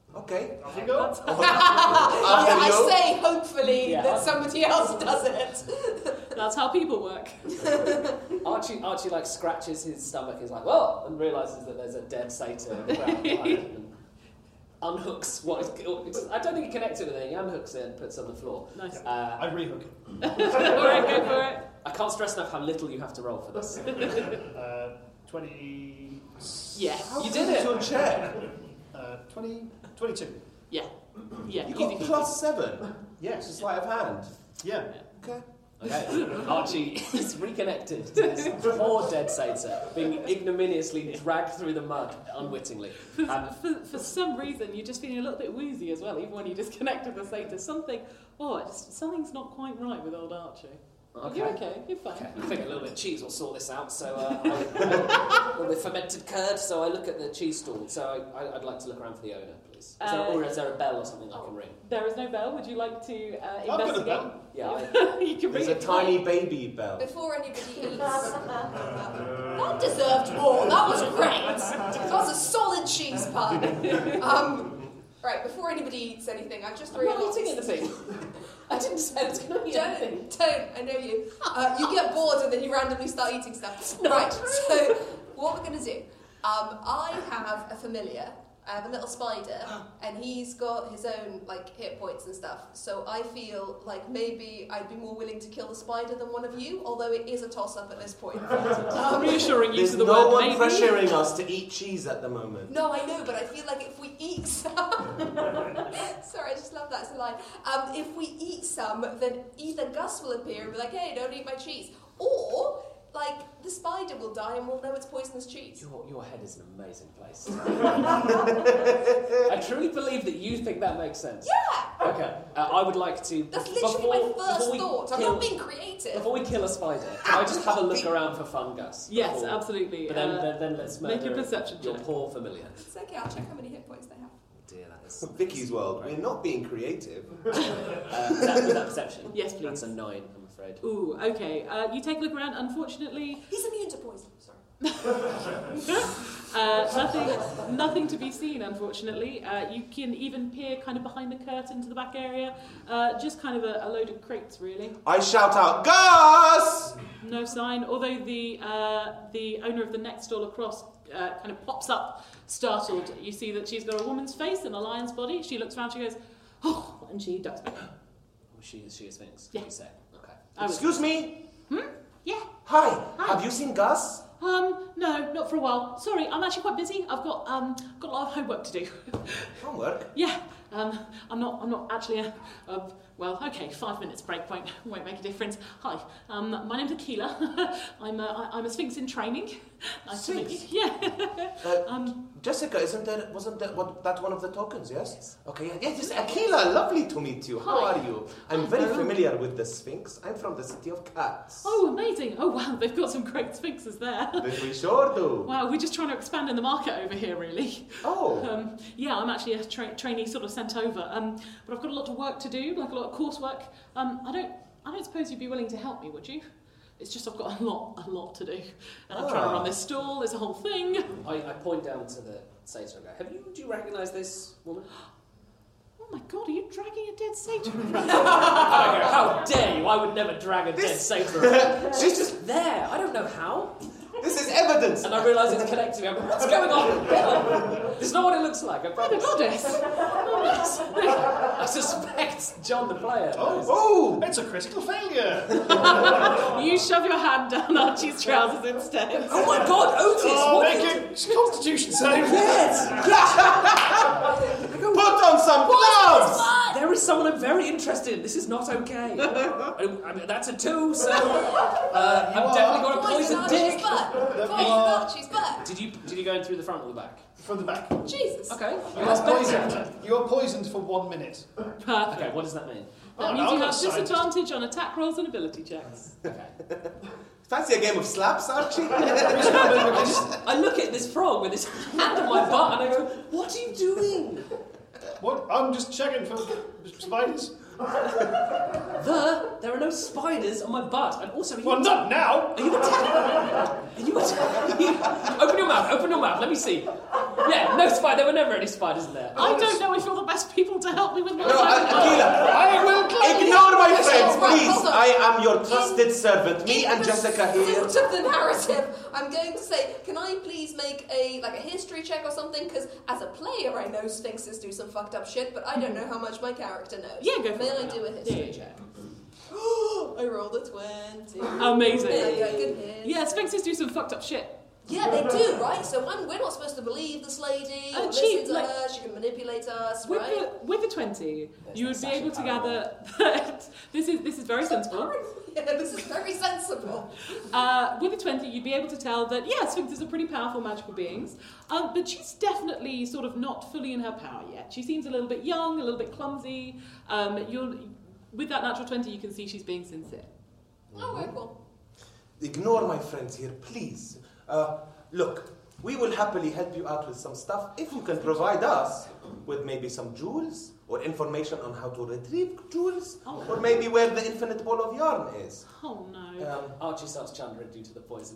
Okay. Off you go. yeah, I you. say hopefully Yeah, that I'll- somebody else does it. That's how people work. Archie, Archie like scratches his stomach. He's like, "Well," and realizes that there's a dead satyr in the ground behind him, and unhooks what is. I don't think he connects it with anything. He unhooks it and puts it on the floor. Nice. Uh, I rehook it. All right, go for it. I can't stress enough how little you have to roll for this. Uh, twenty. Yes. You did it. Your check. Uh, twenty. Twenty-two. Yeah. Yeah. You easy got peasy. plus seven. Yes. Just sleight of hand. Yeah. Okay. Okay. Archie is reconnected to this poor dead satyr, being ignominiously dragged through the mud unwittingly. For, Um, for, for some reason, you're just feeling a little bit woozy as well, even when you disconnected the satyr. Something, oh, it's, something's not quite right with old Archie. Okay. You're okay. You're fine. Okay, I think a little bit of cheese will sort this out. So, uh, I, I, a little bit of fermented curd. So I look at the cheese stall. So I, I, I'd like to look around for the owner, please. Is there, Uh, or is there a bell or something I can ring? There is no bell. Would you like to uh, I've got a investigate? bell. Yeah. I, You can There's ring a it. tiny baby bell. Before anybody eats. That deserved more. That was great. That was a solid cheese pun. Um, right, before anybody eats anything, I've just I'm not realised. eating anything. I didn't say I was going to eat anything. Don't, don't, I know you. Uh, you get bored and then you randomly start eating stuff. Right, so what we're going to do, um, I have a familiar, I have a little spider, and he's got his own, like, hit points and stuff, so I feel like maybe I'd be more willing to kill the spider than one of you, although it is a toss-up at this point. Um, Reassuring use There's of the no word one maybe. pressuring us to eat cheese at the moment. No, I know, but I feel like if we eat some... Sorry, I just love that, it's a line. Um, if we eat some, then either Gus will appear and be like, hey, don't eat my cheese. Or, like, the spider will die and we'll know it's poisonous cheese. Your, your head is an amazing place. I truly believe that you think that makes sense. Yeah! Okay. Uh, I would like to. That's before, literally my first before we thought. I'm kill- not being creative. Before we kill a spider, can I just have a look around for fungus? Yes, Before- absolutely. But then, Uh, then, then let's make murder a perception your check. poor familiar. It's okay, I'll check how many hit points they have. Dear, that is. Vicky's world, we're not being creative. Uh, is, that, is that perception? Yes, please. That's a nine, I'm afraid. Ooh, okay. Uh, you take a look around. Unfortunately, He's immune to poison. Sorry. uh, nothing, nothing to be seen. Unfortunately, uh, you can even peer kind of behind the curtain to the back area. Uh, just kind of a, a load of crates, really. I shout out, Gus! No sign. Although the uh, the owner of the next stall across uh, kind of pops up, startled. You see that she's got a woman's face and a lion's body. She looks around. She goes, "Oh," and she ducks back. Oh, she, she is Sphinx, Yeah. you say? Okay. I was- Excuse me? Yeah. Hi, Hi. have you seen Gus? Um, no, not for a while. Sorry, I'm actually quite busy. I've got um got a lot of homework to do. Homework? Yeah. Um, I'm not. I'm not actually a. a well, okay. Five minutes break won't won't make a difference. Hi. Um, my name's Akila. I'm a, I- I'm a Sphinx in training. Nice to meet you. Sphinx? Yeah. Uh, um. Jessica, isn't that, wasn't that, what, that one of the tokens, yes? Yes. Okay, yeah, yes, yes, Akila, lovely to meet you. How Hi. are you? I'm very Hello. familiar with the Sphinx. I'm from the city of cats. Oh, amazing! Oh, wow, they've got some great Sphinxes there. We sure do. Wow, we're just trying to expand in the market over here, really. Oh. Um, yeah, I'm actually a tra- trainee sort of sent over, um, but I've got a lot of work to do, like a lot of coursework. Um, I don't, I don't suppose you'd be willing to help me, would you? It's just I've got a lot, a lot to do, and I'm trying to Ah. run this stall. It's a whole thing. I, I point down to the satyr and go, have you, do you recognise this woman? Oh my God, are you dragging a dead satyr around? I don't go, how dare you? I would never drag a dead satyr around. She's just there. I don't know how. This is evidence. And I realise it's connected to me. I'm like, what's going on? This is not what it looks like. I Oh, the promise. goddess! Oh, I suspect John the player. knows. Oh, it's a critical failure. you shove your hand down Archie's trousers instead. Oh my God, Otis! Oh, what make did- a constitution save. Put on some gloves! There is someone I'm very interested in. This is not okay. I, I mean, that's a two, so uh, I've definitely got a Poison poison Archie's dick. butt. Poison Archie's butt. Did you did you go in through the front or the back? From the back. Jesus. Okay. You That's are better. poisoned. You are poisoned for one minute. Perfect. Okay, what does that mean? That Oh, means no, you I'm have not scientist. disadvantage on attack rolls and ability checks. Okay. Fancy a game of slaps, Archie? I look at this frog with his hand on my butt and I go, what are you doing? What? I'm just checking for spiders. The, there are no spiders on my butt. And also, are you Well, not now. Are you Italian? Are you Italian? Open your mouth, open your mouth, let me see. Yeah, no spider, there were never any spiders in there. I don't know if you're the best people to help me with my No, Aquila, I will gladly. Ignore my friends, Right, please. hold on. I am your trusted servant. Me In and the Jessica here. suit of the narrative, I'm going to say, can I please make a like a history check or something? Because as a player, I know Sphinxes do some fucked up shit, but I don't know how much my character knows. Yeah, go for May it. I do a history Yeah. check? I rolled a twenty. Amazing. Yeah, yeah, good hit. Yeah, Sphinxes do some fucked up shit. Yeah, they do, right? So I'm, we're not supposed to believe this lady, Uh, or she, listen to like- her, she can manipulate us, With right? the with the twenty, you would be Sasha able to Baron gather that this is this is very sensible. Yeah, this is very sensible. Uh, with the twenty, you'd be able to tell that yeah, Sphinxes are pretty powerful magical beings, um, but she's definitely sort of not fully in her power yet. She seems a little bit young, a little bit clumsy. Um, you're with that natural twenty, you can see she's being sincere. Oh, very cool. Ignore my friends here, please. Uh, look, we will happily help you out with some stuff if you can provide us with maybe some jewels or information on how to retrieve jewels, Oh. or maybe where the infinite ball of yarn is. Oh no. Um, Archie starts chundering due to the poison.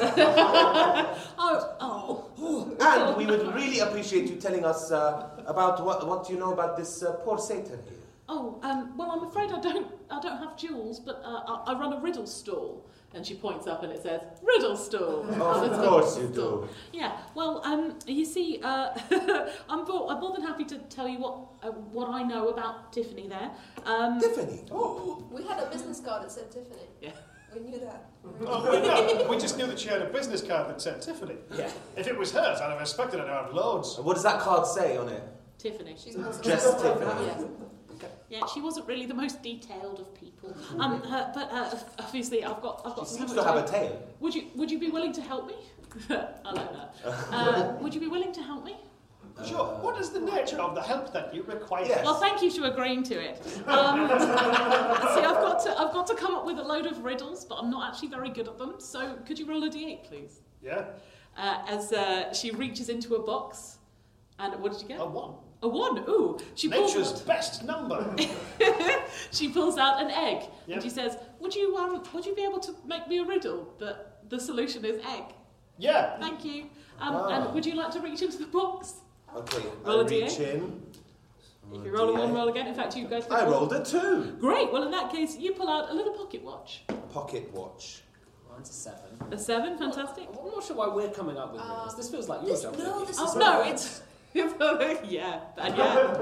Oh, oh. and we would really appreciate you telling us uh, about what, what you know about this uh, poor satyr here. Oh, um, well, I'm afraid I don't. I don't have jewels, but uh, I, I run a riddle stall. And she points up and it says riddle stall. Oh, of course you do. Yeah. Well, um, you see, uh, I'm, more, I'm more than happy to tell you what uh, what I know about Tiffany there. Um, Tiffany. Oh. We had a business card that said Tiffany. Yeah. We knew that. Oh, we, no, we just knew that she had a business card that said Tiffany. Yeah. If it was hers, I'd have expected her to have loads. What does that card say on it? Tiffany. She's not Just Tiffany. Yeah. Yeah, she wasn't really the most detailed of people. Um, uh, but uh, obviously, I've got I've got She some seems to have a tail. Would you Would you be willing to help me? I like that. Uh, would you be willing to help me? Sure. What is the nature of the help that you require? Yes. Well, thank you for agreeing to it. Um, see, I've got to I've got to come up with a load of riddles, but I'm not actually very good at them. So, could you roll a d eight, please? Yeah. Uh, as uh, she reaches into a box, and what did you get? A one. A one. Ooh, she pulls Nature's out, best number. she pulls out an egg, Yep. and she says, "Would you um Would you be able to make me a riddle that the solution is egg?" Yeah. Thank you. Um, Ah. And would you like to reach into the box? Okay, Roll I a D reach eight. in. If you roll a one, roll again. In fact, you guys. can I roll. rolled a two. Great. Well, in that case, you pull out a little pocket watch. Pocket watch. Mine's a seven. A seven. Fantastic. I'm not sure why we're coming up with riddles. This feels like your This, job. no, Vicky. this Oh is no, not. it's yeah, and yeah.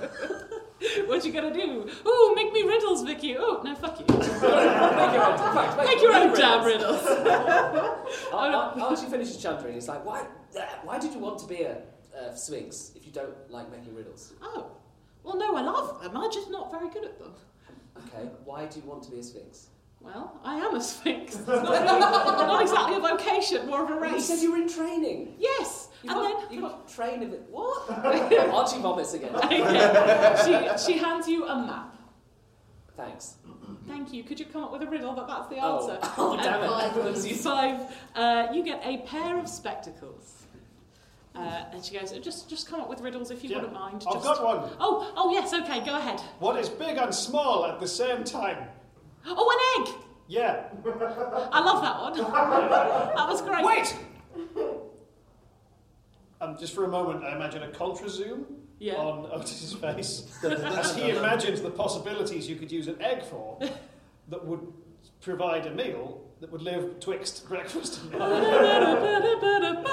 What you gonna do? Ooh, make me riddles, Vicky. Oh no, fuck you. Make your own, in fact, Make your own riddles. damn riddles. Ar- Ar- Archie finishes chundering. He's like, why? Why did you want to be a uh, Sphinx if you don't like making riddles? Oh, well, no, I love them. I'm just not very good at them. Okay, why do you want to be a Sphinx? Well, I am a Sphinx. It's not, really, not exactly a vocation, more of a You race. said you were in training. Yes, You and got, then you got trained in it. What? Archie vomits again. yeah, she she hands you a map. Thanks. Thank you. Could you come up with a riddle that that's the Oh. answer? Oh, damn it. And That was you. Five. Uh, you get a pair of spectacles. Uh, and she goes, just just come up with riddles if you Yeah. wouldn't mind. I've Just... got one. Oh, oh yes, okay, go ahead. What is big and small at the same time? Oh, an egg! Yeah. I love that one. That was great. Wait! Um, just for a moment, I imagine a contra zoom Yeah. on Otis's face as he imagines the possibilities you could use an egg for that would provide a meal that would live twixt breakfast and lunch.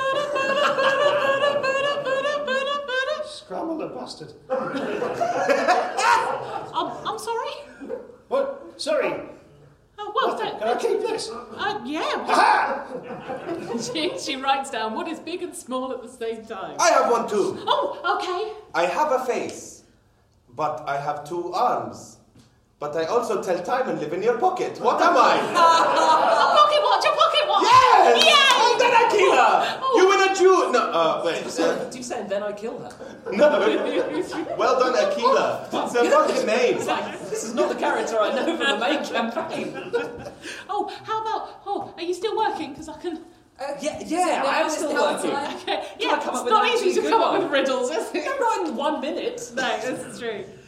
Scramble the bastard. I'm, I'm sorry. What? Sorry. Oh, well, Nothing. that, Can I keep this? uh, yeah. Ha! she, she writes down what is big and small at the same time. I have one too. Oh, okay. I have a face, but I have two arms. But I also tell time and live in your pocket. What am I? A pocket watch, a pocket watch. Yes! Yay! Oh, then Aquila! Oh. You win a Jew. No, uh, wait. Do you Uh, say, do you say, and then I kill her? no. Well done, Aquila. It's a fucking name. This is not the character I know from the main campaign. Oh, how about, oh, are you still working? Because I can... Uh, Yeah, so yeah, now I am is still the whole working. time. Okay, Can yeah, I come it's up with not an easy actually to good come up one? with riddles, is it? Not in one minute. No, this is true. It,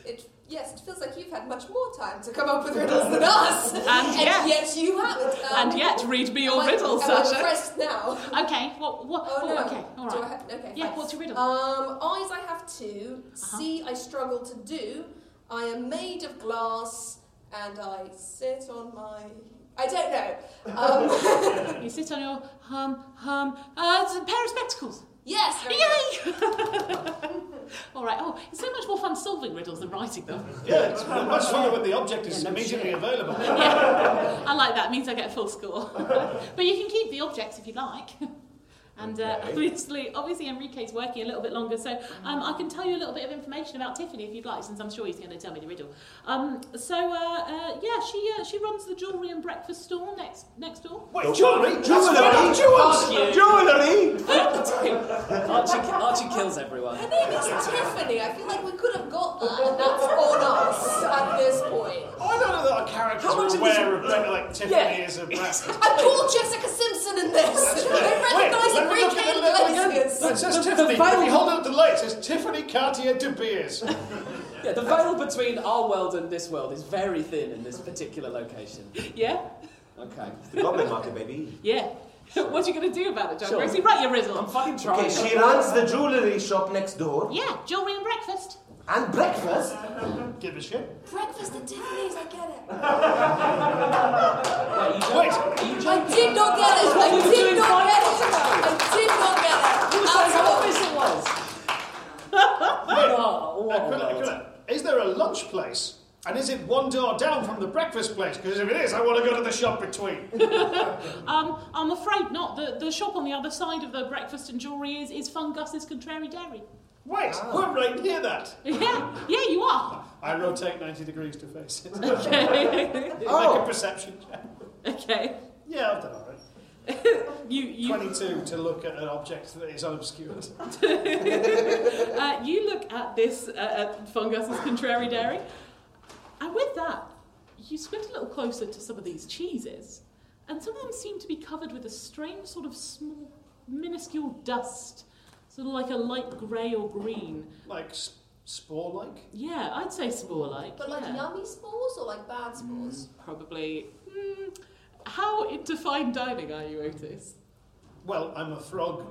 Yes, it feels like you've had much more time to come up with riddles than us. And, and yet, yet you haven't. Um, and yet, read me your am riddle, I, am Sasha. I pressed now? Okay, what, what, Oh, no. okay, all right. Do I have, okay, Yeah, fine. what's your riddle? Um, eyes I have two, Uh-huh. see I struggle to do, I am made of glass, and I sit on my... I don't know. Um, You sit on your, um, um, uh, it's a pair of spectacles. yes, very Yay! All right. Oh, it's so much more fun solving riddles than writing them. Yeah, it's much funner when the object is immediately available. Yeah, I like that. It means I get a full score. But you can keep the objects if you like. And uh, Okay. obviously, obviously Enrique's working a little bit longer, so um, I can tell you a little bit of information about Tiffany if you'd like, since I'm sure he's going to tell me the riddle. Um, so uh, uh, yeah, she uh, she runs the jewellery and breakfast store next next door. Wait, jewellery? Jewellery? Fuck you. Jewellery! Archie, Archie kills everyone. Her name is Tiffany. I feel like we could have got that, and that's on us at this point. I don't know that our characters How much are of this- aware of better like Tiffany Yeah. is a breakfast. I called Jessica Simpson in this. They recognise Wait, the let me Greek look at the little- Glaciers. It says The- the Tiffany. veil- If we hold up the light, it says Tiffany Cartier De Beers. Yeah, the veil between our world and this world is very thin in this particular location. Yeah? Okay. The Goblin Market, baby. Yeah. What are you going to do about it, John Sure. Gracie? Write your riddle. I'm fucking trying. Okay, she runs the jewellery shop next door. Yeah, jewellery and breakfast. And breakfast. Give a shit. Breakfast at Tiffany's, I get it. Wait, I did not get it. I what we were did doing not five get minutes it. ago. I did not get it. You were At saying how all. obvious it was. Oh, what a Aquila, world. Aquila, is there a lunch place? And is it one door down from the breakfast place? Because if it is, I want to go to the shop between. Um, I'm afraid not. The, the shop on the other side of the breakfast and jewellery is, is Fungus's Contrary Dairy. Wait, we're right near that. Yeah, yeah, you are. I rotate ninety degrees to face it. Okay. Make Oh. a perception check. Okay. Yeah, I've done all right. You, you, twenty-two to look at an object that is unobscured. uh, you look at this, uh, at Fungus's Contrary Dairy, and with that, you squint a little closer to some of these cheeses, and some of them seem to be covered with a strange sort of small, minuscule dust, sort of like a light grey or green. Like s- spore-like? Yeah, I'd say spore-like. But like yeah. yummy spores or like bad spores? Probably. Mm, how into fine dining are you, Otis? Well, I'm a frog.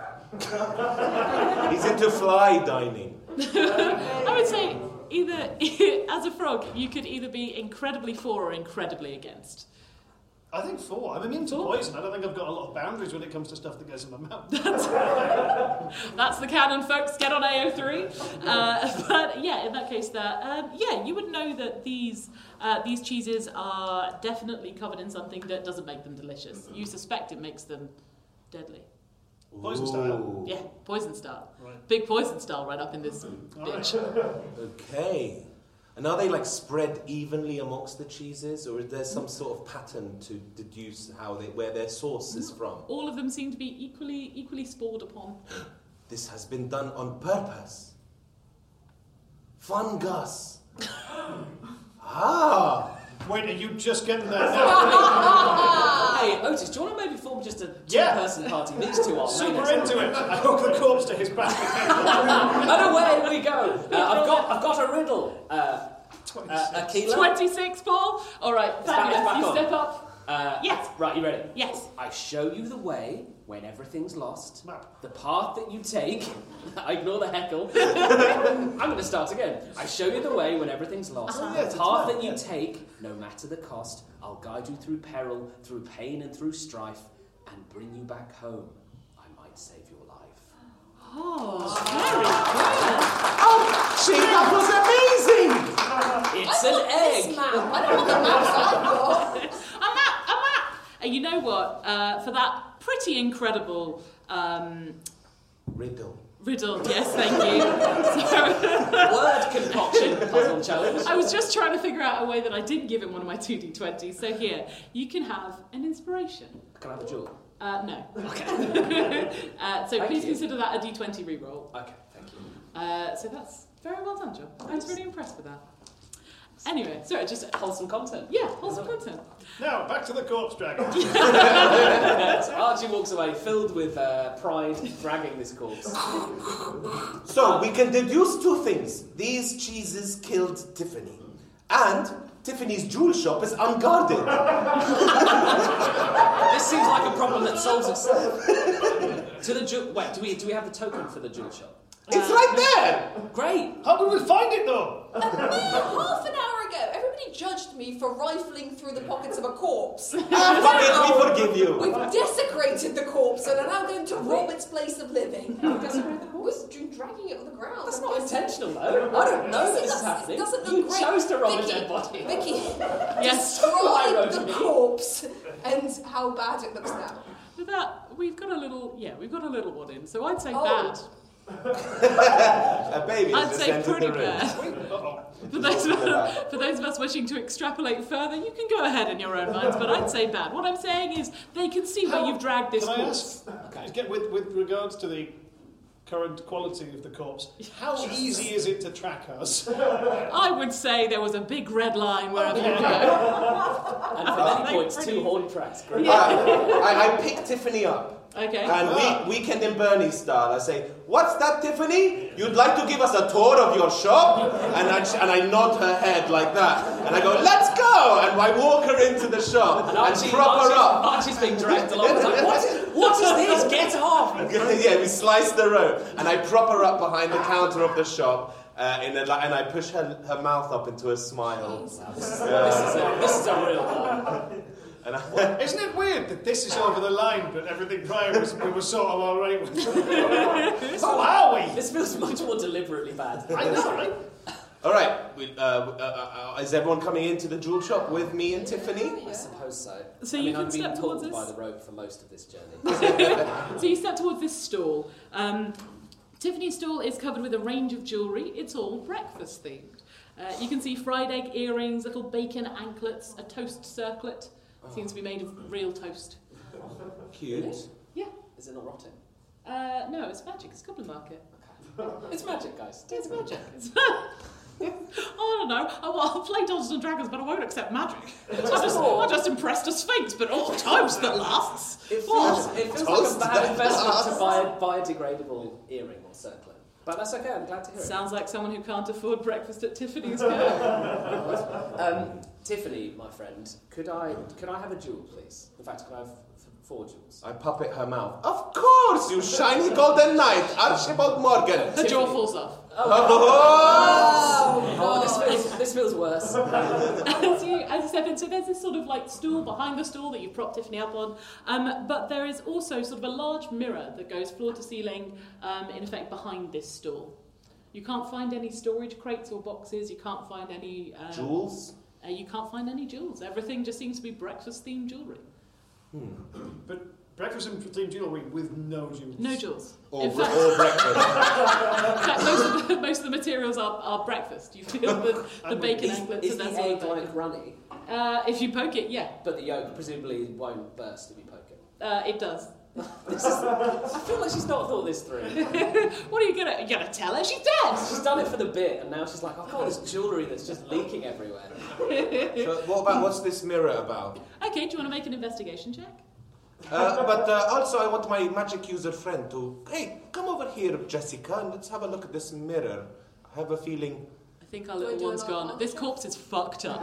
He's into fly dining. I would say either, as a frog, you could either be incredibly for or incredibly against. I think four. I'm immune to poison. I don't think I've got a lot of boundaries when it comes to stuff that goes in my mouth. That's the canon, folks. Get on A O three. Uh, but yeah, in that case, there, um, yeah, you would know that these uh, these cheeses are definitely covered in something that doesn't make them delicious. You suspect it makes them deadly. Poison style. Yeah, poison style. Right. Big poison style right up in this bitch. Okay. And are they like spread evenly amongst the cheeses, or is there some sort of pattern to deduce how they where their source is from? All of them seem to be equally equally spored upon. This has been done on purpose. Fungus. Ah. Wait, are you just getting there now? Hey, Otis, do you want to maybe form just a Yeah. two-person party? These two are Super maniacs. into it. I hook the corpse to his back. And away we go. Uh, I've got, I've got a riddle. Uh, uh, Aquila. twenty-six, Paul. All right, It's back- it's fabulous. back You on. step up. Uh, Yes. Right, you ready? Yes. I show you the way when everything's lost. Map. The path that you take. I ignore the heckle. I'm going to start again. I show you the way when everything's lost. Oh, yes, the it's path map, that you yes. take, no matter the cost. I'll guide you through peril, through pain and through strife, and bring you back home. I might save your life. Oh, very good. Oh, see, that was amazing! It's I an want this egg. map. I don't want the maps I've got. A map, a map. And you know what? Uh, for that pretty incredible um, Riddle. riddle, yes, thank you. So, Word concoction puzzle challenge. I was just trying to figure out a way that I didn't give him one of my two d twenties. So here, you can have an inspiration. Can I have a jewel? Uh, no. Okay. uh, so Thank please you. consider that a d twenty reroll. Okay, thank you. Uh, so that's very well done, John. I was really impressed with that. Anyway, sorry, just Wholesome content. yeah, wholesome content. Now, back to the corpse dragon. So Archie walks away filled with uh, pride, dragging this corpse. So, we can deduce two things. These cheeses killed Tiffany. And Tiffany's jewel shop is unguarded. This seems like a problem that solves itself. To the jewel... Wait, do we, do we have the token for the jewel shop? It's uh, right there! Great! How did we find it, though? Uh, half an hour ago, everybody judged me for rifling through the pockets of a corpse. Ah, fuck it, we forgive you. We've desecrated the corpse and are now going to rob its place of living. Desecrate the corpse? We're dragging it on the ground. That's not intentional, though. I don't know that this is happening. It doesn't look you great. chose to rob Vicky, a dead body. Vicky, Yes. describe the corpse and how bad it looks now. With that, we've got a little, yeah, we've got a little one in, so I'd say Oh. bad. A baby I'd just say entered pretty the room. bad. For those, for those of us wishing to extrapolate further, you can go ahead in your own minds, but I'd say bad. What I'm saying is they can see where you've dragged this Can I corpse. ask, okay. get with, with regards to the current quality of the corpse, how easy is it to track us? I would say there was a big red line wherever you go. And for many points, two horn tracks. Great. I, I, I pick Tiffany up. Okay. And we, Weekend in Bernie style, I say, "What's that, Tiffany? You'd like to give us a tour of your shop?" And I, and I nod her head like that. And I go, "Let's go!" And I walk her into the shop and, And Archie, prop her Archie's, up. Archie's being dragged along. It's like, what, what is this? Get off! Yeah, we slice the rope. And I prop her up behind the counter of the shop. Uh, in a, and I push her, her mouth up into a smile. Wow, this, is, uh, this, is a, this is a real one. And I, Isn't it weird that this is over the line, but everything prior was, we were sort of all right with? How are we? This feels much more deliberately bad. I know, right? All right, we, uh, uh, uh, is everyone coming into the jewel shop with me and Tiffany? I suppose so. So I you mean, can I've step been towards pulled this? by the rope for most of this journey. So you step towards this stall. Um, Tiffany's stall is covered with a range of jewellery. It's all breakfast themed. Uh, you can see fried egg earrings, little bacon anklets, a toast circlet. Seems to be made of real toast. Cute. Yeah. Is it not rotting? Uh, no, it's magic. It's Goblin Market. Okay. It's magic, guys. It's magic. It's I don't know. I, well, I'll play Dungeons and Dragons, but I won't accept magic. I just, I just impressed a sphinx, but all toast that lasts. It feels, What? it feels Toast like a bad that investment lasts. to buy a biodegradable earring or circlet. But that's okay, I'm glad to hear it. Sounds like someone who can't afford breakfast at Tiffany's. Go. Um, Tiffany, my friend, could I could I have a jewel, please? In fact, could I have f- four jewels? I puppet her mouth. Of course, you shiny golden knight, Archibald Morgan. The jaw falls off. Oh! Oh, this feels, this feels worse. as, you, as you step in, so there's this sort of like stool behind the stool that you prop Tiffany up on, um, but there is also sort of a large mirror that goes floor to ceiling, um, in effect behind this stool. You can't find any storage crates or boxes, you can't find any... Um, Jewels? Uh, you can't find any jewels. Everything just seems to be breakfast-themed jewellery. Hmm. But breakfast and themed jewellery with no jewels. No jewels. Or, In fact, or breakfast. in fact, most, of the, most of the materials are, are breakfast. You feel the, the bacon Is, anklets is and the that sort egg of like thing. runny? Uh, if you poke it, yeah. But the yolk presumably won't burst if you poke it. Uh, it does. This is, I feel like she's not thought this through. What are you gonna? You gonna tell her she's dead? She's done it for the bit, and now she's like, I've got all this jewellery that's just leaking everywhere. So what about, what's this mirror about? Okay, do you want to make an investigation check? Uh, but uh, also I want my magic user friend to, hey, come over here, Jessica, and let's have a look at this mirror. I have a feeling... I think our Do I little do one's an gone. arcana This check? corpse is fucked up.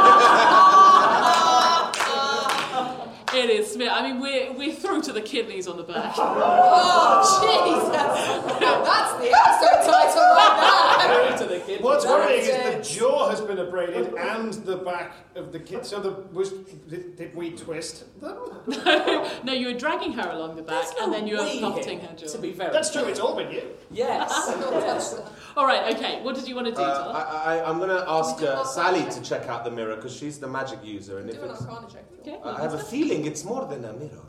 It is. I mean, we're we're through to the kidneys on the back. Oh, Jesus! Now that's the episode title right Go to the kid. What's That's worrying is it. the jaw has been abraded and the back of the kid. So the was did, did we twist them? No, you were dragging her along the back, There's no and then you were we puppeting here, her To jaw. be very That's true. It's all been you. Yes. yes. there. All right. Okay. What did you want to do, Uh, Tom? I, I, I'm going to ask We do uh, arcana Sally check. to check out the mirror, because she's the magic user, and if Do an it's... arcana check. Okay. I have a feeling it's more than a mirror.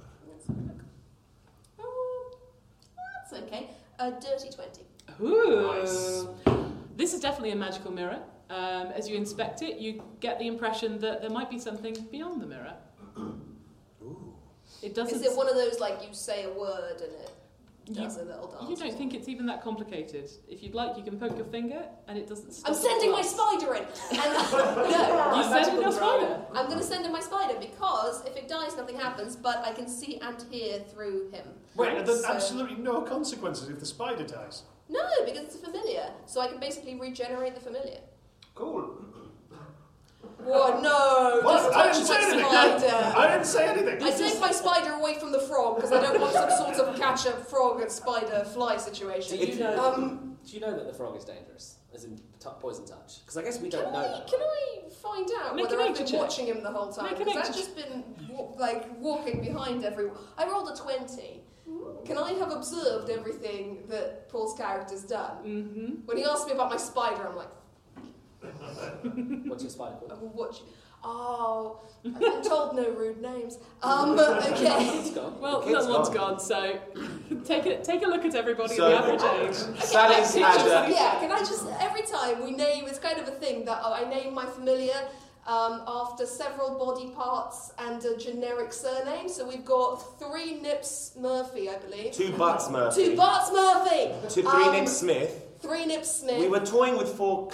Oh, that's okay. A dirty twenty. Ooh. Nice. This is definitely a magical mirror. Um, as you inspect it, you get the impression that there might be something beyond the mirror. Ooh. It doesn't. Is it one of those like you say a word and it? does a little dance. You don't think it's even that complicated. If you'd like, you can poke your finger and it doesn't stop. I'm sending the my glass. spider in! And, no. You sending your spider? I'm going to send in my spider because if it dies, nothing happens, but I can see and hear through him. Wait, and there's So- absolutely no consequences if the spider dies. No, because it's a familiar, so I can basically regenerate the familiar. Cool. Whoa, no! What? Don't I touch didn't my say anything. spider! I didn't say anything. I take my spider away from the frog because I don't want some sort of catch a frog and spider fly situation. Do you know? Um, do you know that the frog is dangerous, as in t- poison touch? Because I guess we don't can know I, that. can I find out Make whether a I've nature been check. watching him the whole time? Make a Because I've nature just been wa- like walking behind everyone. I rolled a twenty. Can I have observed everything that Paul's character's done? Mm-hmm. When he asked me about my spider, I'm like, What's your spider called? I will watch. Oh, I've been told no rude names. Um, okay. It's gone. Well, The kid's little one's gone. gone, so take a take a look at everybody So- the average age. Sally's had a... Yeah, can I just, every time we name, it's kind of a thing that I name my familiar um, after several body parts and a generic surname. So we've got three Nips Murphy, I believe. Two Butts Murphy. Two Butts Murphy. Two, three Um, Nick Smith. Three Nips Smith. We were toying with four...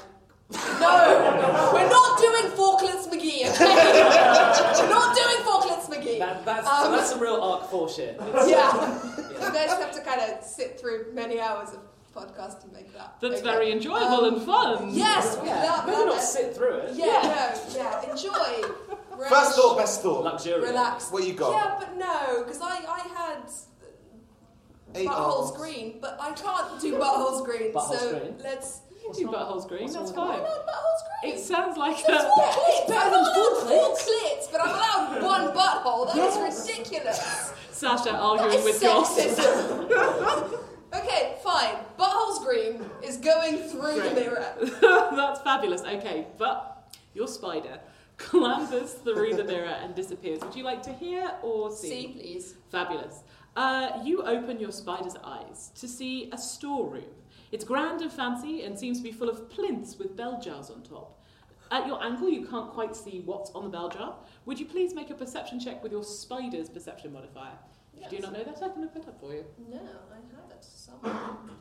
No, we're not doing Falklands McGee, okay? We're not doing Falklands McGee. That, that's, Um, so that's some real Arc four shit. It's- Yeah. You guys have to kind of sit through many hours of podcast to make that. That's okay? very enjoyable Um, and fun. Yes, we Yeah, love maybe not that. sit through it. Yeah, no, yeah, enjoy. Relish, First thought, best thought. Luxurious. Relax. What you got? Yeah, but no, because I, I had Eight buttholes arms. green, but I can't do buttholes green. Buttholes so green? let's. You can do buttholes green, what's that's wrong Why fine. not buttholes green? It sounds like There's a... four clits. better I'm than not four allowed four clits. clits, but I'm allowed one butthole. That is ridiculous. Sasha That arguing is with Goss. sexism. Okay, fine. Buttholes green is going through the mirror. That's fabulous. Okay, but your spider clambers through the mirror and disappears. Would you like to hear or see? See, please. Fabulous. Uh, you open your spider's eyes to see a storeroom. It's grand and fancy and seems to be full of plinths with bell jars on top. At your angle, you can't quite see what's on the bell jar. Would you please make a perception check with your spider's perception modifier? If you do Yes. not know that, I can look that up for you. No, I have it somewhere.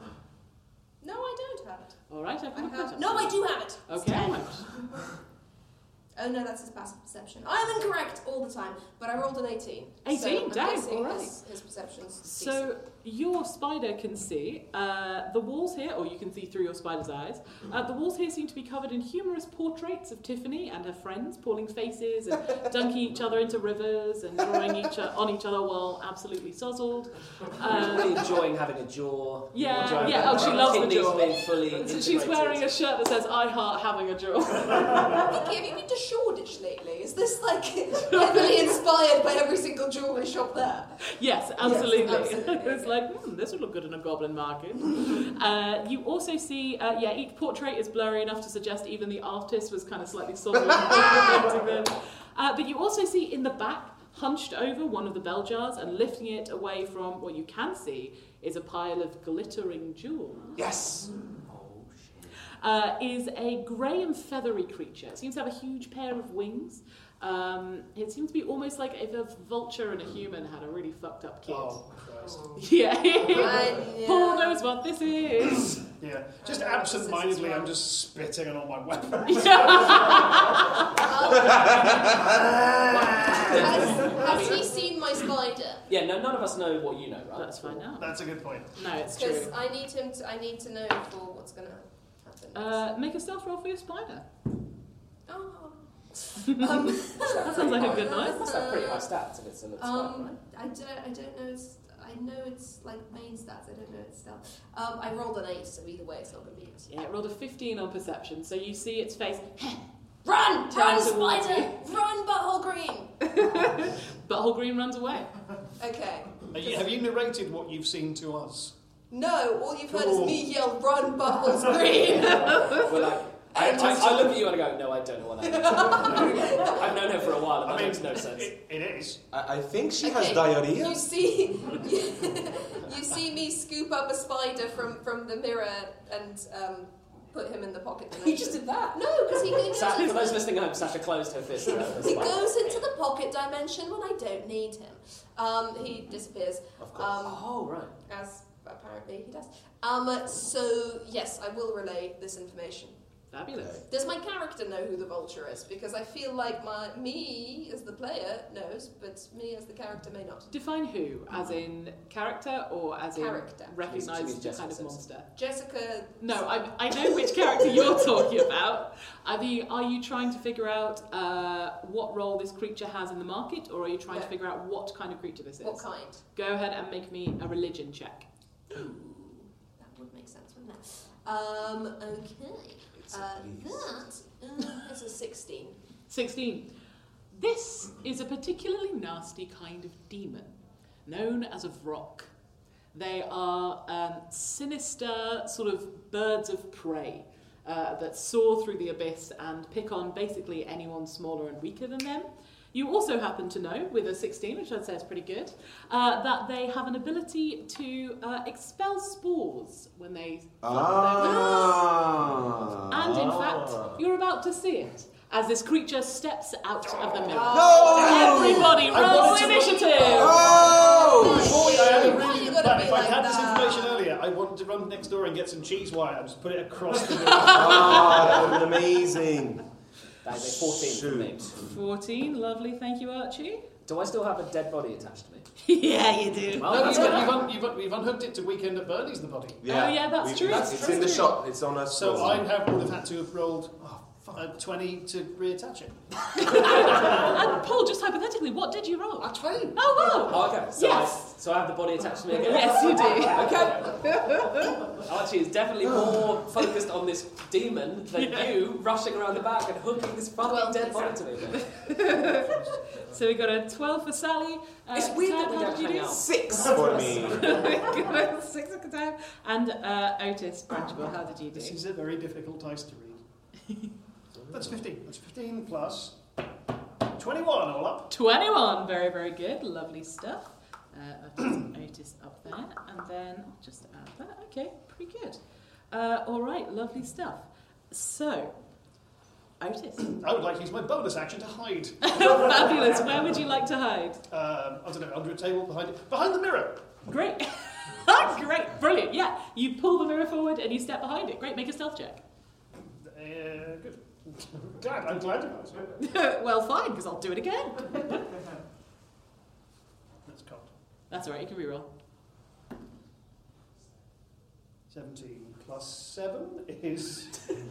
No, I don't have it. All right, I I can look that have. up. No, for I you. do have it. It's Okay, I ten. won't. Oh no, that's his passive perception. I am incorrect all the time, but I rolled an eighteen. eighteen? So I'm Dang, guessing all right. his, his perception's So your spider can see uh, the walls here, or you can see through your spider's eyes. Uh, the walls here seem to be covered in humorous portraits of Tiffany and her friends, pulling faces and dunking each other into rivers and drawing each o- on each other while absolutely sozzled. Um, Really enjoying having a jaw. Yeah, enjoying yeah, having oh, she loves the kidneys jaw. being fully so integrated. she's wearing a shirt that says "I heart having a jaw." Vicky, have you been to Shoreditch lately? Is this like heavily inspired by every single jewellery shop there? Yes, absolutely. Yes, absolutely. It's like, hmm, this would look good in a goblin market. uh, you also see, uh, yeah, each portrait is blurry enough to suggest even the artist was kind of slightly sozzled. uh, but you also see in the back, hunched over one of the bell jars and lifting it away from what you can see is a pile of glittering jewels. Yes. Uh, is a grey and feathery creature. It seems to have a huge pair of wings. Um, it seems to be almost like if a vulture and a human had a really fucked up kid. Oh, Christ. Yeah. yeah. Paul knows what this is. Yeah, just I know what this is absent-mindedly, as well. I'm just spitting on all my weapons. Has, has he seen my spider? Yeah, no, none of us know what you know, right? Let's find out. That's a good point. No, it's Because true. I need him to. I need to know for what's gonna happen. Uh, make a stealth roll for your spider. Oh. That Um, sounds like a good night. It must have pretty high stats if it's a little Um, right? I don't, I don't know. It's, I know it's like main stats. I don't know its stealth. Um, I rolled an eight, so either way, it's not gonna be it. Yeah, it rolled a fifteen on perception, so you see its face. Run, Turn run, towards spider, run, butthole green. Butthole Green runs away. Okay. Are you- have you narrated what you've seen to us? No, all you've heard Cool. is me yell, "Run, buttholes green." We're like, I, And I, just- I look at you and I go, no, I don't know what that is. I've known her for a while and that I mean, makes no sense. It, it is. I, I think she Okay, has diarrhea. You see, you see me scoop up a spider from, from the mirror and um, put him in the pocket dimension. You just did that? No, because he goes. Sa- for those listening at home, Sasha closed her fist. around the He spine. goes into the pocket dimension when I don't need him. Um, he disappears. Of course. Um, oh, right. as apparently he does. Um, so, yes, I will relay this information. Fabulous. Does my character know who the vulture is? Because I feel like my me as the player knows, but me as the character may not. Define who, as in character or as Character. in recognised Jessica kind of says. monster? Jessica. No, I, I know which character you're talking about. Are you, are you trying to figure out uh, what role this creature has in the market, or are you trying Yeah. to figure out what kind of creature this is? What kind? Go ahead and make me a religion check. Ooh, that would make sense, wouldn't it? Um, okay. Uh, that uh, is a sixteen. sixteen. This is a particularly nasty kind of demon, known as a Vrock. They are um, sinister sort of birds of prey uh, that soar through the abyss and pick on basically anyone smaller and weaker than them. You also happen to know, with a sixteen, which I'd say is pretty good, uh, that they have an ability to uh, expel spores when they... Ah. And in fact, you're about to see it as this creature steps out of the mirror. No! Everybody, I roll wanted to- initiative! Oh! Boy, I had a Why really you good gotta plan. be If I'd like had this that? information earlier, I wanted to run next door and get some cheese wire and just put it across the middle. Ah, that would have been amazing. That is a fourteen for me. fourteen, lovely, thank you, Archie. Do I still have a dead body attached to me? Yeah, you do. Well, No, that's you've, good. you've, un- you've, un- you've unhooked it to Weekend at Bernie's, the body. Oh, yeah, that's We- true. It's, That's it's in the true. shop. It's on us. So I have, would have had to have rolled uh, twenty to reattach it. And Paul, just hypothetically, what did you roll? A twenty. Oh, wow. Oh, okay. So, Yes. I, so I have the body attached to me again? Yes, you do. Okay. Archie is definitely more focused on this demon than Yeah. you rushing around the back and hooking this fucking Well, dead body to me. So we got a twelve for Sally. Uh, It's weird Tad, that we how don't did you hang do? out. Six for me. Got a Six at the time. And uh, Otis Branchable, how did you do? This is a very difficult dice to read. That's fifteen. That's fifteen plus twenty-one all up. twenty-one, very, very good. Lovely stuff. Uh, Otis, Otis up there. And then I'll just add that. Okay, pretty good. Uh, all right, lovely stuff. So, Otis. I would like to use my bonus action to hide. Fabulous. Where would you like to hide? Um, I don't know, under a table, behind it. Behind the mirror! Great. Great. Brilliant. Yeah. You pull the mirror forward and you step behind it. Great. Make a stealth check. Uh, good. Glad, I'm glad you asked. Well, fine, because I'll do it again. That's cold. That's all right. You can reroll. seventeen plus seven is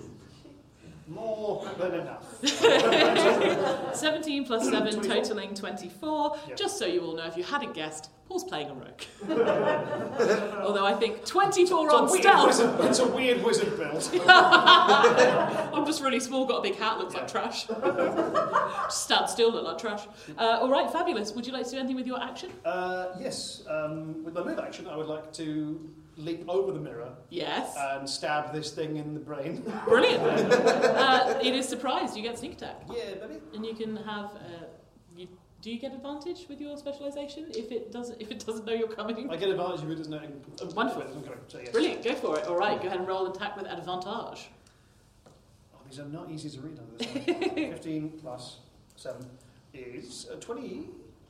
more than enough. seventeen plus seven, twenty-four. totaling twenty-four. Yeah. Just so you all know, if you hadn't guessed, Paul's playing a rogue. Although I think twenty-four on It's a weird stealth. wizard- It's a weird wizard build. I'm just really small, got a big hat, looks like trash. Just stand still, look like trash. Uh, all right, fabulous. Would you like to do anything with your action? Uh, yes, um, with my move action, I would like to leap over the mirror Yes. and stab this thing in the brain. Brilliant. Uh, it is surprised. You get sneak attack. Yeah, baby. And you can have. Uh, you, do you get advantage with your specialisation if it doesn't if it doesn't know you're coming? I get advantage if it doesn't know. Uh, Wonderful. I'm going to say yes. Brilliant. Go for it. All right. Go ahead and roll attack with advantage. Oh, these are not easy to read under this one. fifteen plus seven is uh, twenty-two.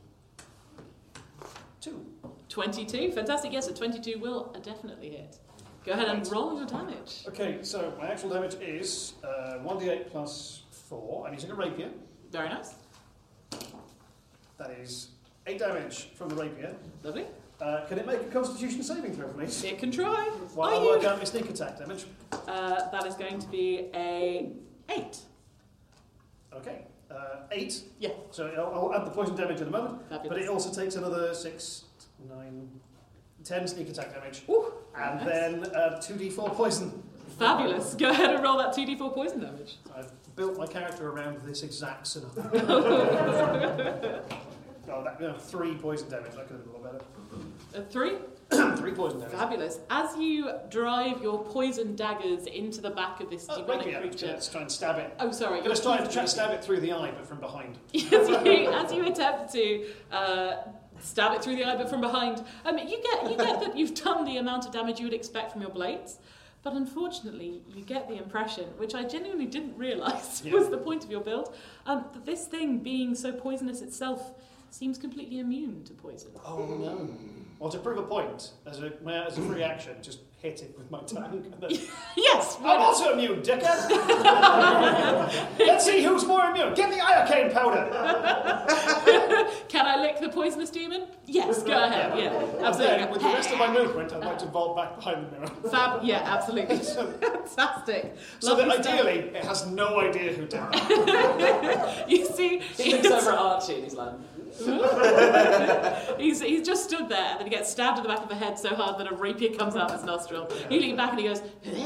twenty-two. Fantastic. Yes, a twenty-two will uh, definitely hit. Go ahead and roll your damage. Okay, so my actual damage is uh, one d eight plus four. I'm using a rapier. Very nice. That is eight damage from the rapier. Lovely. Uh, can it make a constitution saving throw for me? It can try. While Are I you- work out my sneak attack damage. Uh, that is going to be a eight. Okay, uh, eight. Yeah. So I'll, I'll add the poison damage in a moment. Fabulous. But it also takes another six, nine, ten sneak attack damage. Ooh, and nice. then uh, two d four poison. Fabulous. Go ahead and roll that two d four poison damage. I've built my character around this exact scenario. Oh, that, no, three poison damage. That could have been a lot better. A three. Three poison damage. Fabulous. As you drive your poison daggers into the back of this Oh, demonic rapier. creature. Let's try and stab it. Oh, sorry. I'm going to try and try and stab it through the eye, but from behind. as, you, as you attempt to uh, stab it through the eye, but from behind, um, you get you get that you've done the amount of damage you would expect from your blades. But unfortunately, you get the impression, which I genuinely didn't realise Yeah. was the point of your build, um, that this thing being so poisonous itself seems completely immune to poison. Oh no. Well, to prove a point, as a, may I, as a free action, just hit it with my tongue. And then, yes! I'm also immune, dickhead! Let's see who's more immune. Get the iocane powder! Can I lick the poisonous demon? Yes, go ahead. Yeah, absolutely. And then, with the rest of my movement, I'd like to vault back behind the mirror. Fab, yeah, absolutely. Fantastic. So Lovely that stuff. ideally, it has no idea who did it. You see, He looks over at Archie and he's like, he's, he's just stood there, and then he gets stabbed in the back of the head so hard that a rapier comes out of his nostril. He leans back and he goes,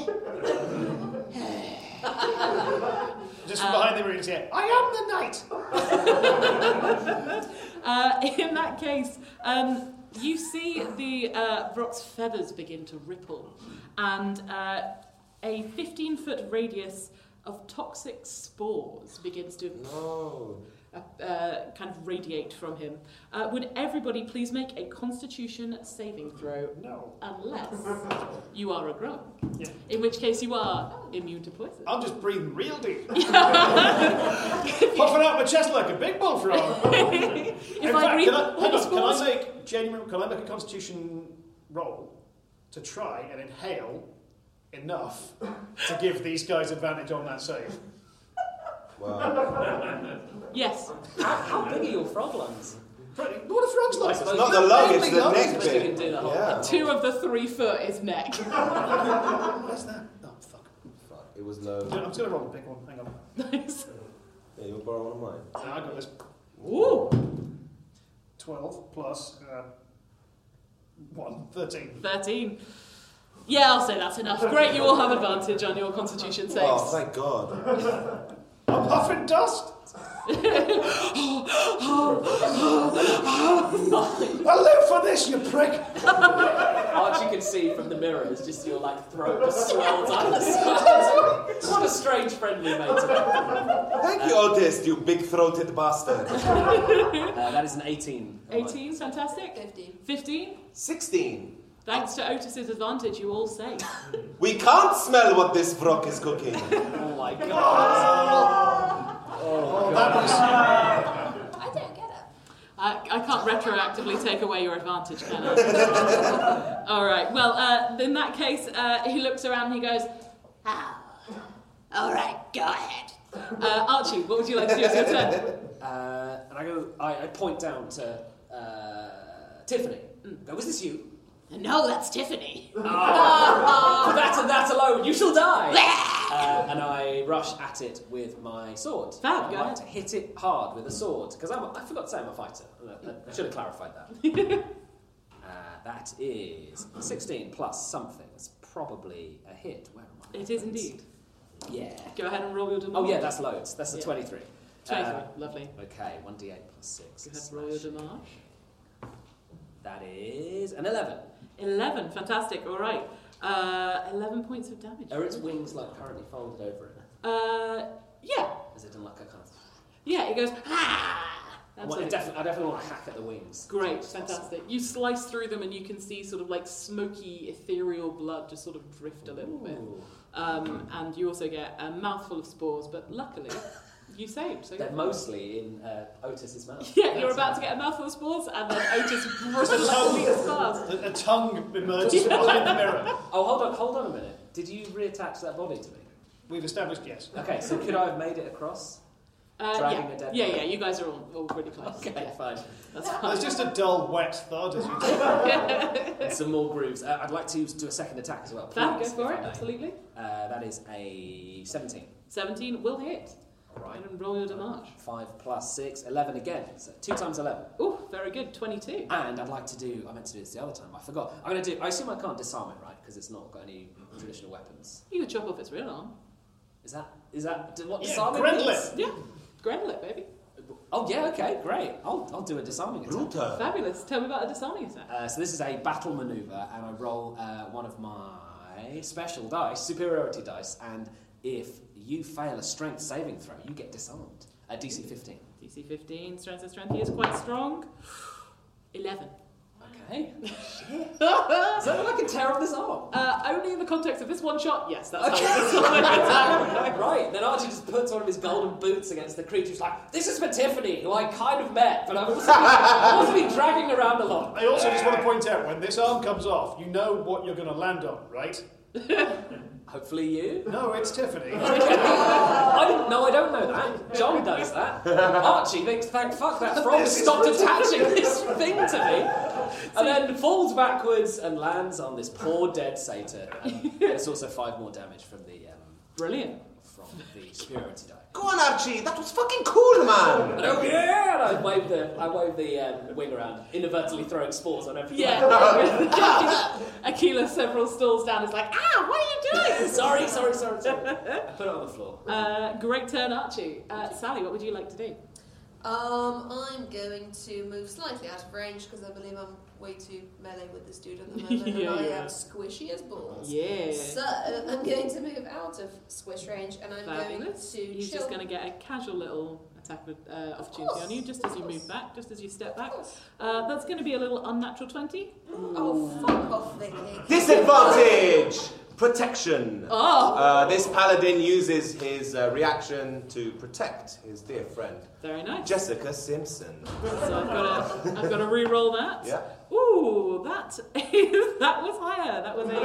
Just from behind the mirror, you say, I am the knight! uh, in that case, um, you see the uh, Brock's feathers begin to ripple, and uh, a fifteen-foot radius of toxic spores begins to No. uh, uh, kind of radiate from him. Uh, would everybody please make a Constitution saving throw? No. Unless you are a grog. Yeah. In which case you are immune to poison. I'm just breathing real deep. Puffing out my chest like a big bullfrog. If In I fact, breathe can I, all hang the on, can spores- I make genuine, can I make a Constitution roll to try and inhale enough to give these guys advantage on that save? Wow. Yes. how, how big are your frog lungs? Pretty, what are frogs like? It's Not the lung, it's Mainly the lungs, neck but you can do bit. the whole Yeah. Two of the three foot is neck. Where's that? Oh, fuck. Fuck, it was low. I'm just going to roll a big one. Hang on. Nice. Yeah, you'll borrow one of mine. No, I got this. Ooh. twelve plus uh, one, thirteen. thirteen. Yeah, I'll say that's enough. Great, you all have advantage on your Constitution saves. Oh, thank God. I'm puffing dust! I live for this, you prick! Archie can see from the mirror is just your like throat just swells up. What a strange friend we made today. Thank you, Otis, you big-throated bastard. Uh, that is an eighteen. eighteen, fantastic. Fifteen. fifteen. sixteen. Thanks to Otis's advantage, you all save. We can't smell what this Vrock is cooking. Oh my god. Oh, that was... I don't get it. I, I can't retroactively take away your advantage, can I? All right. Well, uh, in that case, uh, he looks around and he goes, Ah. All right, go ahead. uh, Archie, what would you like to do as your turn? Uh, and I go, I, I point down to uh, Tiffany. Go, was this you? No, that's Tiffany. For that and that alone, you shall die! uh, and I rush at it with my sword. Fab, I go like ahead. to hit it hard with a sword, because I forgot to say I'm a fighter. I should have clarified that. uh, that is sixteen plus something. It's probably a hit. Where am I? It is indeed. Yeah. Go ahead and roll your damage. Oh yeah, that's loads. That's a Yeah. twenty-three. twenty-three. Uh, Lovely. Okay, one d eight plus six. Go ahead and roll your damage. That is an eleven. eleven. Fantastic. All right. Uh, eleven points of damage. Are its wings like currently folded over it? Uh, yeah. Is it in like a kind of... Yeah, it goes, ah! I, want, I, definitely, I definitely want to hack at the wings. Great, fantastic. You slice through them and you can see sort of like smoky, ethereal blood just sort of drift a little bit. Um, and you also get a mouthful of spores, but luckily you saved. So They're you're mostly in uh, Otis's mouth. Yeah, you're about to get a mouthful of spores, and then Otis bristles up the spars. A, a tongue emerges from behind the mirror. Oh, hold on, hold on a minute. Did you reattach that body to me? We've established yes. Okay, so could I have made it across? Uh, Dragging yeah. a dead yeah, body? yeah, you guys are all, all pretty close. Okay, Yeah. fine. That's fine. There's just a dull, wet thud as you do. And some more grooves. Uh, I'd like to do a second attack as well. Fab, please, go for if it, I may. absolutely. Uh, that is a seventeen. seventeen will hit. All right. And roll your damage. five plus six, eleven again. So two times eleven. Oh, very good, twenty-two. And I'd like to do, I meant to do this the other time, I forgot. I'm going to do, I assume I can't disarm it, right? Because it's not got any traditional weapons. You could chop off its real arm. Is that, is that what Yeah, disarming Grendel means? it. Yeah, Grendel it, baby. Oh, yeah, okay, great. I'll, I'll do a disarming attack. Bruta. Fabulous. Tell me about a disarming attack. Uh, so this is a battle maneuver, and I roll uh, one of my special dice, superiority dice, and if you fail a strength saving throw, you get disarmed. A D C fifteen. D C fifteen, strength and strength. He is quite strong. eleven. Okay. Shit. Is that what I can tear off this arm? Uh, only in the context of this one shot, yes, that's Okay. how it's all Right, then Archie just puts one of his golden boots against the creature. He's like, this is for Tiffany, who I kind of met, but I've also been, I've also been dragging around a lot. I also just want to point out, when this arm comes off, you know what you're going to land on, right? Hopefully you. No, it's Tiffany. I didn't, no, I don't know that. John knows that. Archie thinks, thank fuck that frog stopped attaching this thing to me. And then falls backwards and lands on this poor dead satyr. And there's also five more damage from the... Um, Brilliant. From the superiority die. Go on, Archie. That was fucking cool, man. And oh yeah! And I wave the I wave the um, wing around, inadvertently throwing spores on everything. Yeah. Akila several stalls down is like, ah, what are you doing? sorry, sorry, sorry, sorry. I put it on the floor. Uh, great turn, Archie. Uh, Sally, what would you like to do? Um, I'm going to move slightly out of range because I believe I'm way too melee with this dude at the moment, Yeah, and I yeah. am squishy as balls. Yeah. So I'm going to move out of squish range, and I'm Fabulous. going to He's chill. just going to get a casual little attack with, uh, opportunity on you, just as you move back, just as you step back. Uh, that's going to be a little unnatural twenty. Oh, fuck off, Vicky. Disadvantage! Protection. Oh. Uh, this paladin uses his uh, reaction to protect his dear friend. Very nice. Jessica Simpson. So I've got to, I've got to re-roll that. Yeah. Ooh, that is, that was higher. That was a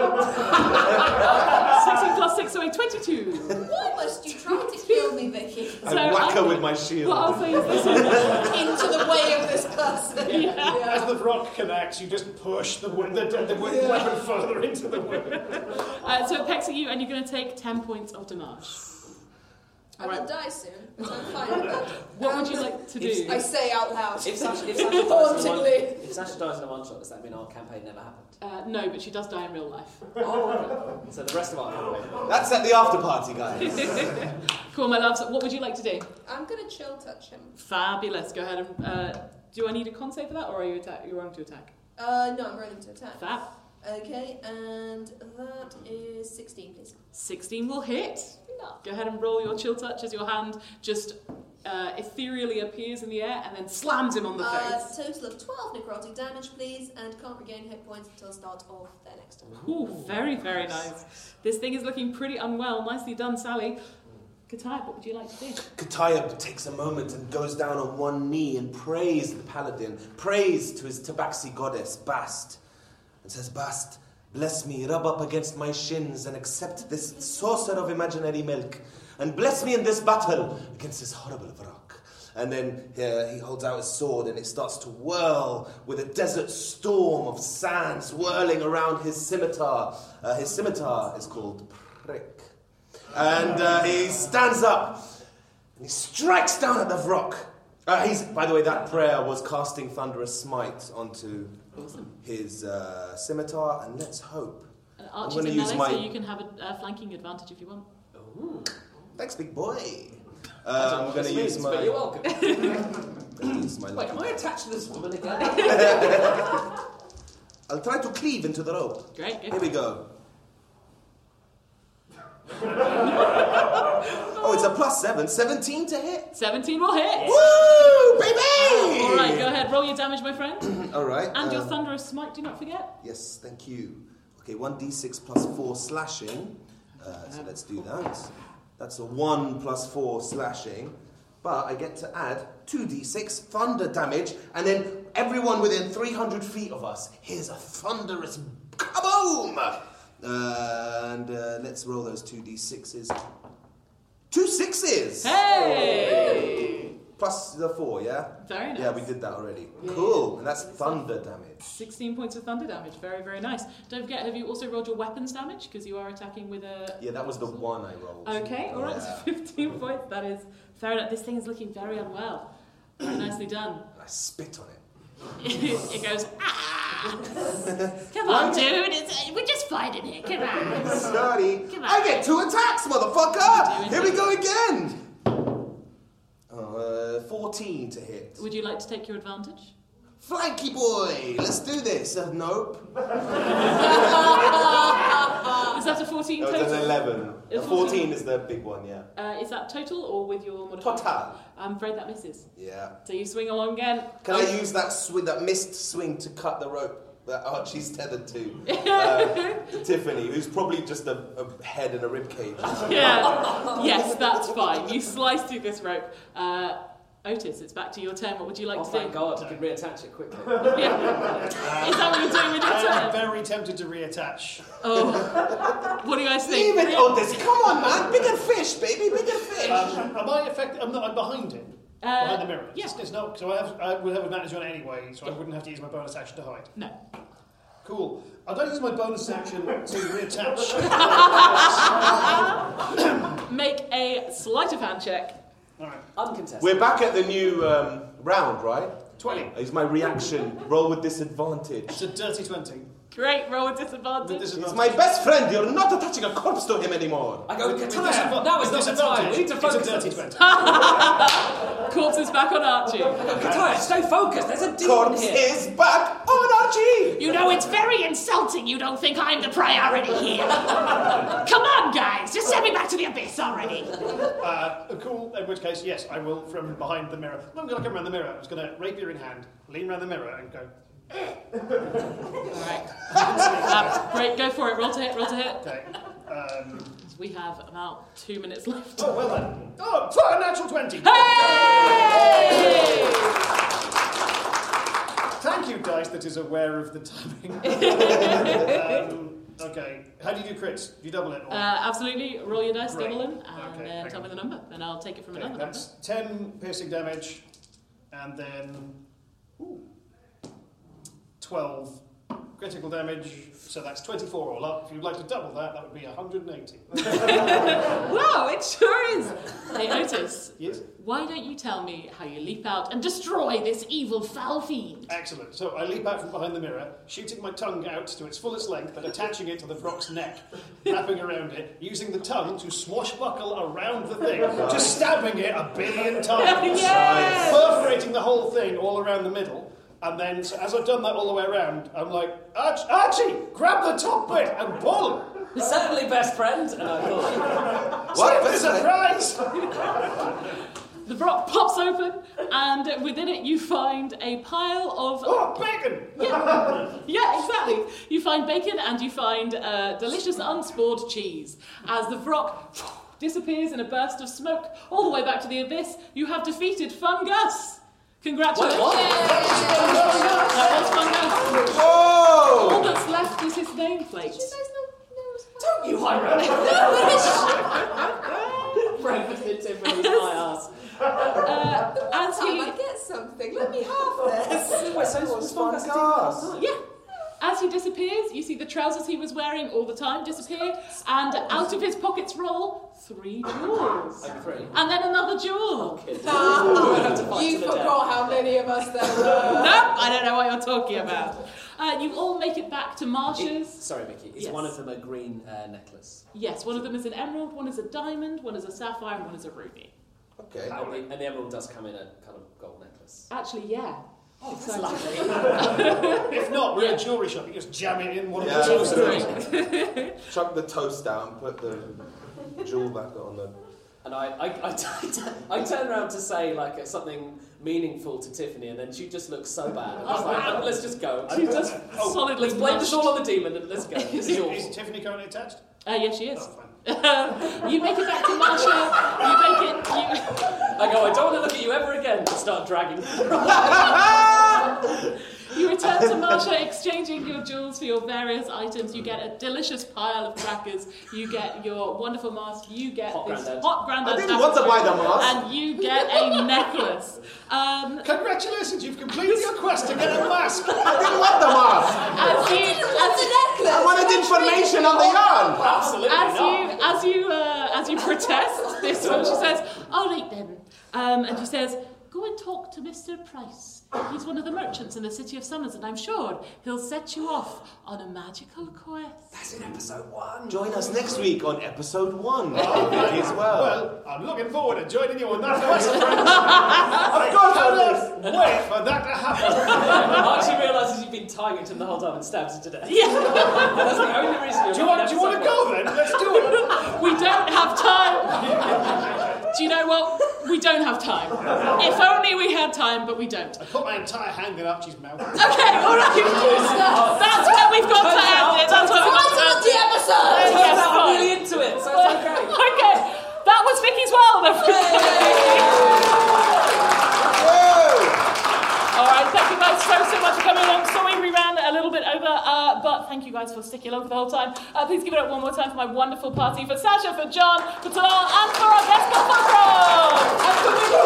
sixteen plus six, so a twenty-two. Why must you try to kill me, Vicky? I whack her with my shield. What I'll say is this is into the way of this person. Yeah. As the rock connects, you just push the, the, the, the weapon further into the wound. Uh, so it pecks at you, and you're going to take ten points of damage. I will die soon, but I'm fine with that. What would you like to do? I say out loud. If Sasha, if Sasha dies in one, Hauntingly. if Sasha dies in a one shot, does that mean our campaign never happened? Uh, no, but she does die in real life. Oh, okay. So the rest of our campaign. That's at the after party, guys. Cool, my loves. What would you like to do? I'm going to chill touch him. Fabulous. Go ahead and. Uh, do I need a con save for that, or are you attack? You're rolling to attack. Uh, no, I'm rolling to attack. Fab. Okay, and that is sixteen, please. sixteen will hit. Go ahead and roll your chill touch as your hand just uh, ethereally appears in the air and then slams him on the Uh, face. total of twelve necrotic damage, please, and can't regain hit points until start of their next turn. Ooh, very, very nice. This thing is looking pretty unwell. Nicely done, Sally. Katayab, what would you like to do? Katayab takes a moment and goes down on one knee and prays the paladin, prays to his tabaxi goddess, Bast, and says, Bast, bless me, rub up against my shins and accept this saucer of imaginary milk, and bless me in this battle against this horrible Vrak. And then uh, he holds out his sword and it starts to whirl with a desert storm of sand swirling around his scimitar. Uh, his scimitar is called Prick. And uh, he stands up and he strikes down at the Vrak. Uh, he's, by the way, that prayer was casting Thunderous Smite onto Awesome. his uh, scimitar, and let's hope. And I'm Archie's gonna in use melee, my- so you can have a uh, flanking advantage if you want. Ooh. Thanks, big boy. Uh, I'm going to use my. But you're welcome. gonna use my Wait, am I attached to this woman again? I'll try to cleave into the rope. Great. Go Here we go. Oh, it's a plus seven. seventeen to hit. seventeen will hit. Woo, baby! All right, go ahead. Roll your damage, my friend. All right. And your um, thunderous smite, do not forget. Yes, thank you. Okay, one d six plus four slashing. Uh, so let's do that. That's a one plus four slashing. But I get to add two d six thunder damage, and then everyone within three hundred feet of us hears a thunderous kaboom! Uh, and uh, let's roll those two d sixes. Two sixes! Hey! Plus the four, yeah? Very nice. Yeah, we did that already. Yeah. Cool, and that's thunder damage. sixteen points of thunder damage. Very, very nice. Don't forget, have you also rolled your weapons damage? Because you are attacking with a... Yeah, that was the one I rolled. Okay, all right, Yeah. so fifteen points. That is fair enough. This thing is looking very unwell. Very nicely done. I spit on it. It goes, ah! Come on, dude. It's, we're just fighting here. Come on. Sorry. Come on. I get two attacks, motherfucker! Here we go again! Oh, uh, fourteen to hit. Would you like to take your advantage? Flanky boy, let's do this. Uh, nope. Is that a fourteen No, total? it's an eleven. A A fourteen is the big one, yeah. Uh, is that total or with your modifier? Total. I'm afraid that misses. Yeah. So you swing along again. Can I use that swing, that missed swing to cut the rope that Archie's tethered to? Uh, Tiffany, who's probably just a, a head in a rib cage. Yeah. Yes, that's fine. You slice through this rope. Uh, Otis, it's back to your turn. What would you like Oh, to thank do? God, you can reattach it quickly. Yeah. Is that what you're doing with your I am turn? very tempted to reattach. Oh. What do you guys think? Leave it, Otis. Come on, man. Bigger fish, baby. Bigger fish. Um, am I affected? I'm not. I'm behind him. Uh, behind the mirror. yeah. It's, it's not. So I have. I would have advantage on it anyway. So I wouldn't have to use my bonus action to hide. No. Cool. I'd like to use my bonus action to reattach. Make a sleight of hand check. All right. Uncontested. We're back at the new um, round, right? twenty. It's my reaction. Roll with disadvantage. It's a dirty twenty. Great, roll with disadvantage. It's my best friend. You're not attaching a corpse to him anymore. I go, With Kataya, disadva- now is with not the time. We need to disadvantage, focus It's a on dirty this. twenty. Corpse is back on Archie. Kataya, stay focused. There's a demon Corpse here. is back on Archie. You know, it's very insulting you don't think I'm the priority here. Come on, guys, just send me back to the abyss already. Uh, cool. In which case, yes, I will from behind the mirror. I'm going to come around the mirror. I'm just going to rapier in hand, lean around the mirror, and go. Alright. Uh, great, go for it. Roll to hit, roll to hit. Okay. Um, We have about two minutes left. oh, well then. Oh, fine, natural twenty. Hey! Thank you, dice that is aware of the timing. um, okay. How do you do crits? Do you double it? Or? Uh, absolutely. Roll your dice, Great. double them, and Okay, then hang tell me on. the number, and I'll take it from Okay, another that's ten piercing damage, and then ooh, twelve critical damage. So that's twenty-four all up. If you'd like to double that, that would be one hundred eighty. number. Wow, it sure is. Hey, Otis. Yes. Why don't you tell me how you leap out and destroy this evil foul fiend? Excellent. So I leap out from behind the mirror, shooting my tongue out to its fullest length, but attaching it to the frog's neck, wrapping around it, using the tongue to swashbuckle around the thing, just stabbing it a billion times, Yes! perforating the whole thing all around the middle. And then, so as I've done that all the way around, I'm like, Arch- Archie, grab the top bit and pull. Certainly best friend. And I thought, What? What? Surprise! The rock pops open, and within it you find a pile of... Oh, bacon! Yeah, yeah, exactly. You find bacon and you find uh, delicious unspored cheese. As the rock disappears in a burst of smoke all the way back to the abyss, you have defeated Fungus. Congratulations. What? That was Fungus. Whoa! All that's left is his nameplate. don't you hire breakfast in Tiffany's my ass. Uh, as Time he... I get something. Let me have this. Wait, so it was Fungus? Yeah. As he disappears, you see the trousers he was wearing all the time disappear, and out of his pockets roll three jewels. Like three. And then another jewel. Ah, you forgot how many of us there were. Nope, I don't know what you're talking about. Uh, you all make it back to Marsha's. It- sorry, Vicky. Is Yes. one of them a green uh, necklace? Yes, one of them is an emerald, one is a diamond, one is a sapphire, and one is a ruby. Okay. And the, and the emerald does come in a kind of gold necklace. Actually, yeah. Oh, that's Exciting. lovely. If not, we're at a jewellery shop. You just jam it in one of Yeah. the toasters. Chuck the toast down, put the jewel back on the... And I, I, I, t- I turn around to say like something meaningful to Tiffany, and then she just looks so bad. I'm just like, let's just go. She's just Oh, solidly Let's blame this mushed. all on the demon and let's go. This is yours. Is Tiffany currently attached? Uh, yes, she is. Oh, fine. You make it back to Marsha. You make it... You... I go, I don't want to look at you ever again. To start dragging. You return to Marsha, exchanging your jewels for your various items. You get a delicious pile of crackers. You get your wonderful mask. You get Hot this Grandad. hot Grandad. I didn't want to buy the mask. And you get a necklace. Um, Congratulations, you've completed your quest to get a mask. I didn't want the mask. as you, What's the necklace? I wanted information on the yarn. Absolutely as not. you, as you, uh, as you protest this one, she says, "All right then," um, and she says, "Go and talk to Mister Price. He's one of the merchants in the city of Summers, and I'm sure he'll set you off on a magical quest." That's in episode one. Join us next week on episode one of Vicky as well. Well, I'm looking forward to joining you on that quest, friends. I course cannot wait for that to happen. been tying it to him the whole time and stabs it to death. Yeah. That's the only reason you're Do you want, do you want to go then? Let's do it. We don't have time. Do you know what? We don't have time. If only we had time, but we don't. I put my entire hand in Archie's mouth. Okay, all right. That's where we've got to end it. That's where we've got to end the episode. it. Yes, I'm fine. really into it, so it's okay. Okay, that was Vicky's World, everybody. All right, thank you guys so, so much for coming along. Sorry we ran a little bit over, uh, but thank you guys for sticking along for the whole time. Uh, please give it up one more time for my wonderful party, for Sasha, for John, for Talal, and for our guest, Kafaro! And for Vicky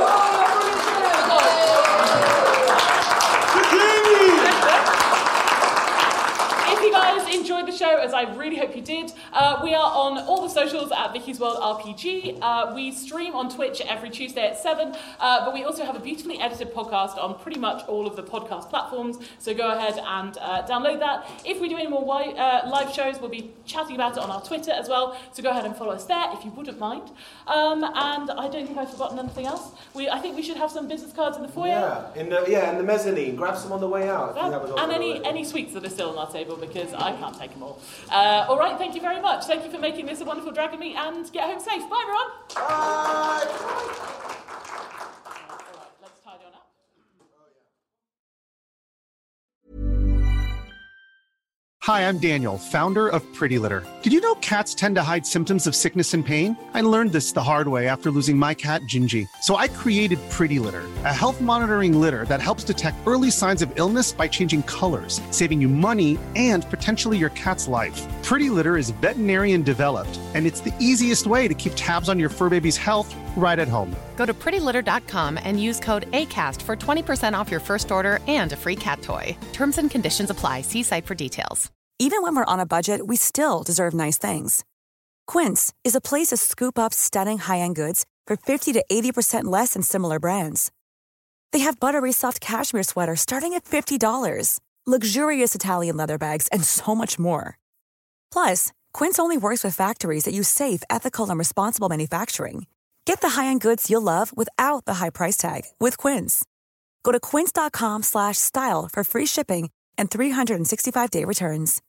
If you guys enjoyed the show, as I really hope you did, uh, we are on all the socials at Vicky's World R P G. Uh, we stream on Twitch every Tuesday at seven, uh, but we also have a beautifully edited podcast on pretty much all of the podcast platforms, so go ahead and uh, download that. If we do any more wi- uh, live shows, we'll be chatting about it on our Twitter as well, so go ahead and follow us there if you wouldn't mind. Um, and I don't think I've forgotten anything else. We, I think we should have some business cards in the foyer. Yeah, in the, yeah, in the mezzanine. Grab some on the way out. If you haven't got And them any, already. any sweets that are still on our table, because I can't take them all. Uh, all right, thank you very much. Thank you for making this a wonderful Dragon Meet, and get home safe. Bye, everyone. Bye. All right, let's tidy on up. Hi, I'm Daniel, founder of Pretty Litter. Did you know cats tend to hide symptoms of sickness and pain? I learned this the hard way after losing my cat, Gingy. So I created Pretty Litter, a health monitoring litter that helps detect early signs of illness by changing colors, saving you money and potentially your cat's life. Pretty Litter is veterinarian developed, and it's the easiest way to keep tabs on your fur baby's health right at home. Go to pretty litter dot com and use code ACAST for twenty percent off your first order and a free cat toy. Terms and conditions apply. See site for details. Even when we're on a budget, we still deserve nice things. Quince is a place to scoop up stunning high-end goods for fifty to eighty percent less than similar brands. They have buttery soft cashmere sweaters starting at fifty dollars, luxurious Italian leather bags, and so much more. Plus, Quince only works with factories that use safe, ethical, and responsible manufacturing. Get the high-end goods you'll love without the high price tag with Quince. Go to quince dot com slash style for free shipping and three sixty-five day returns.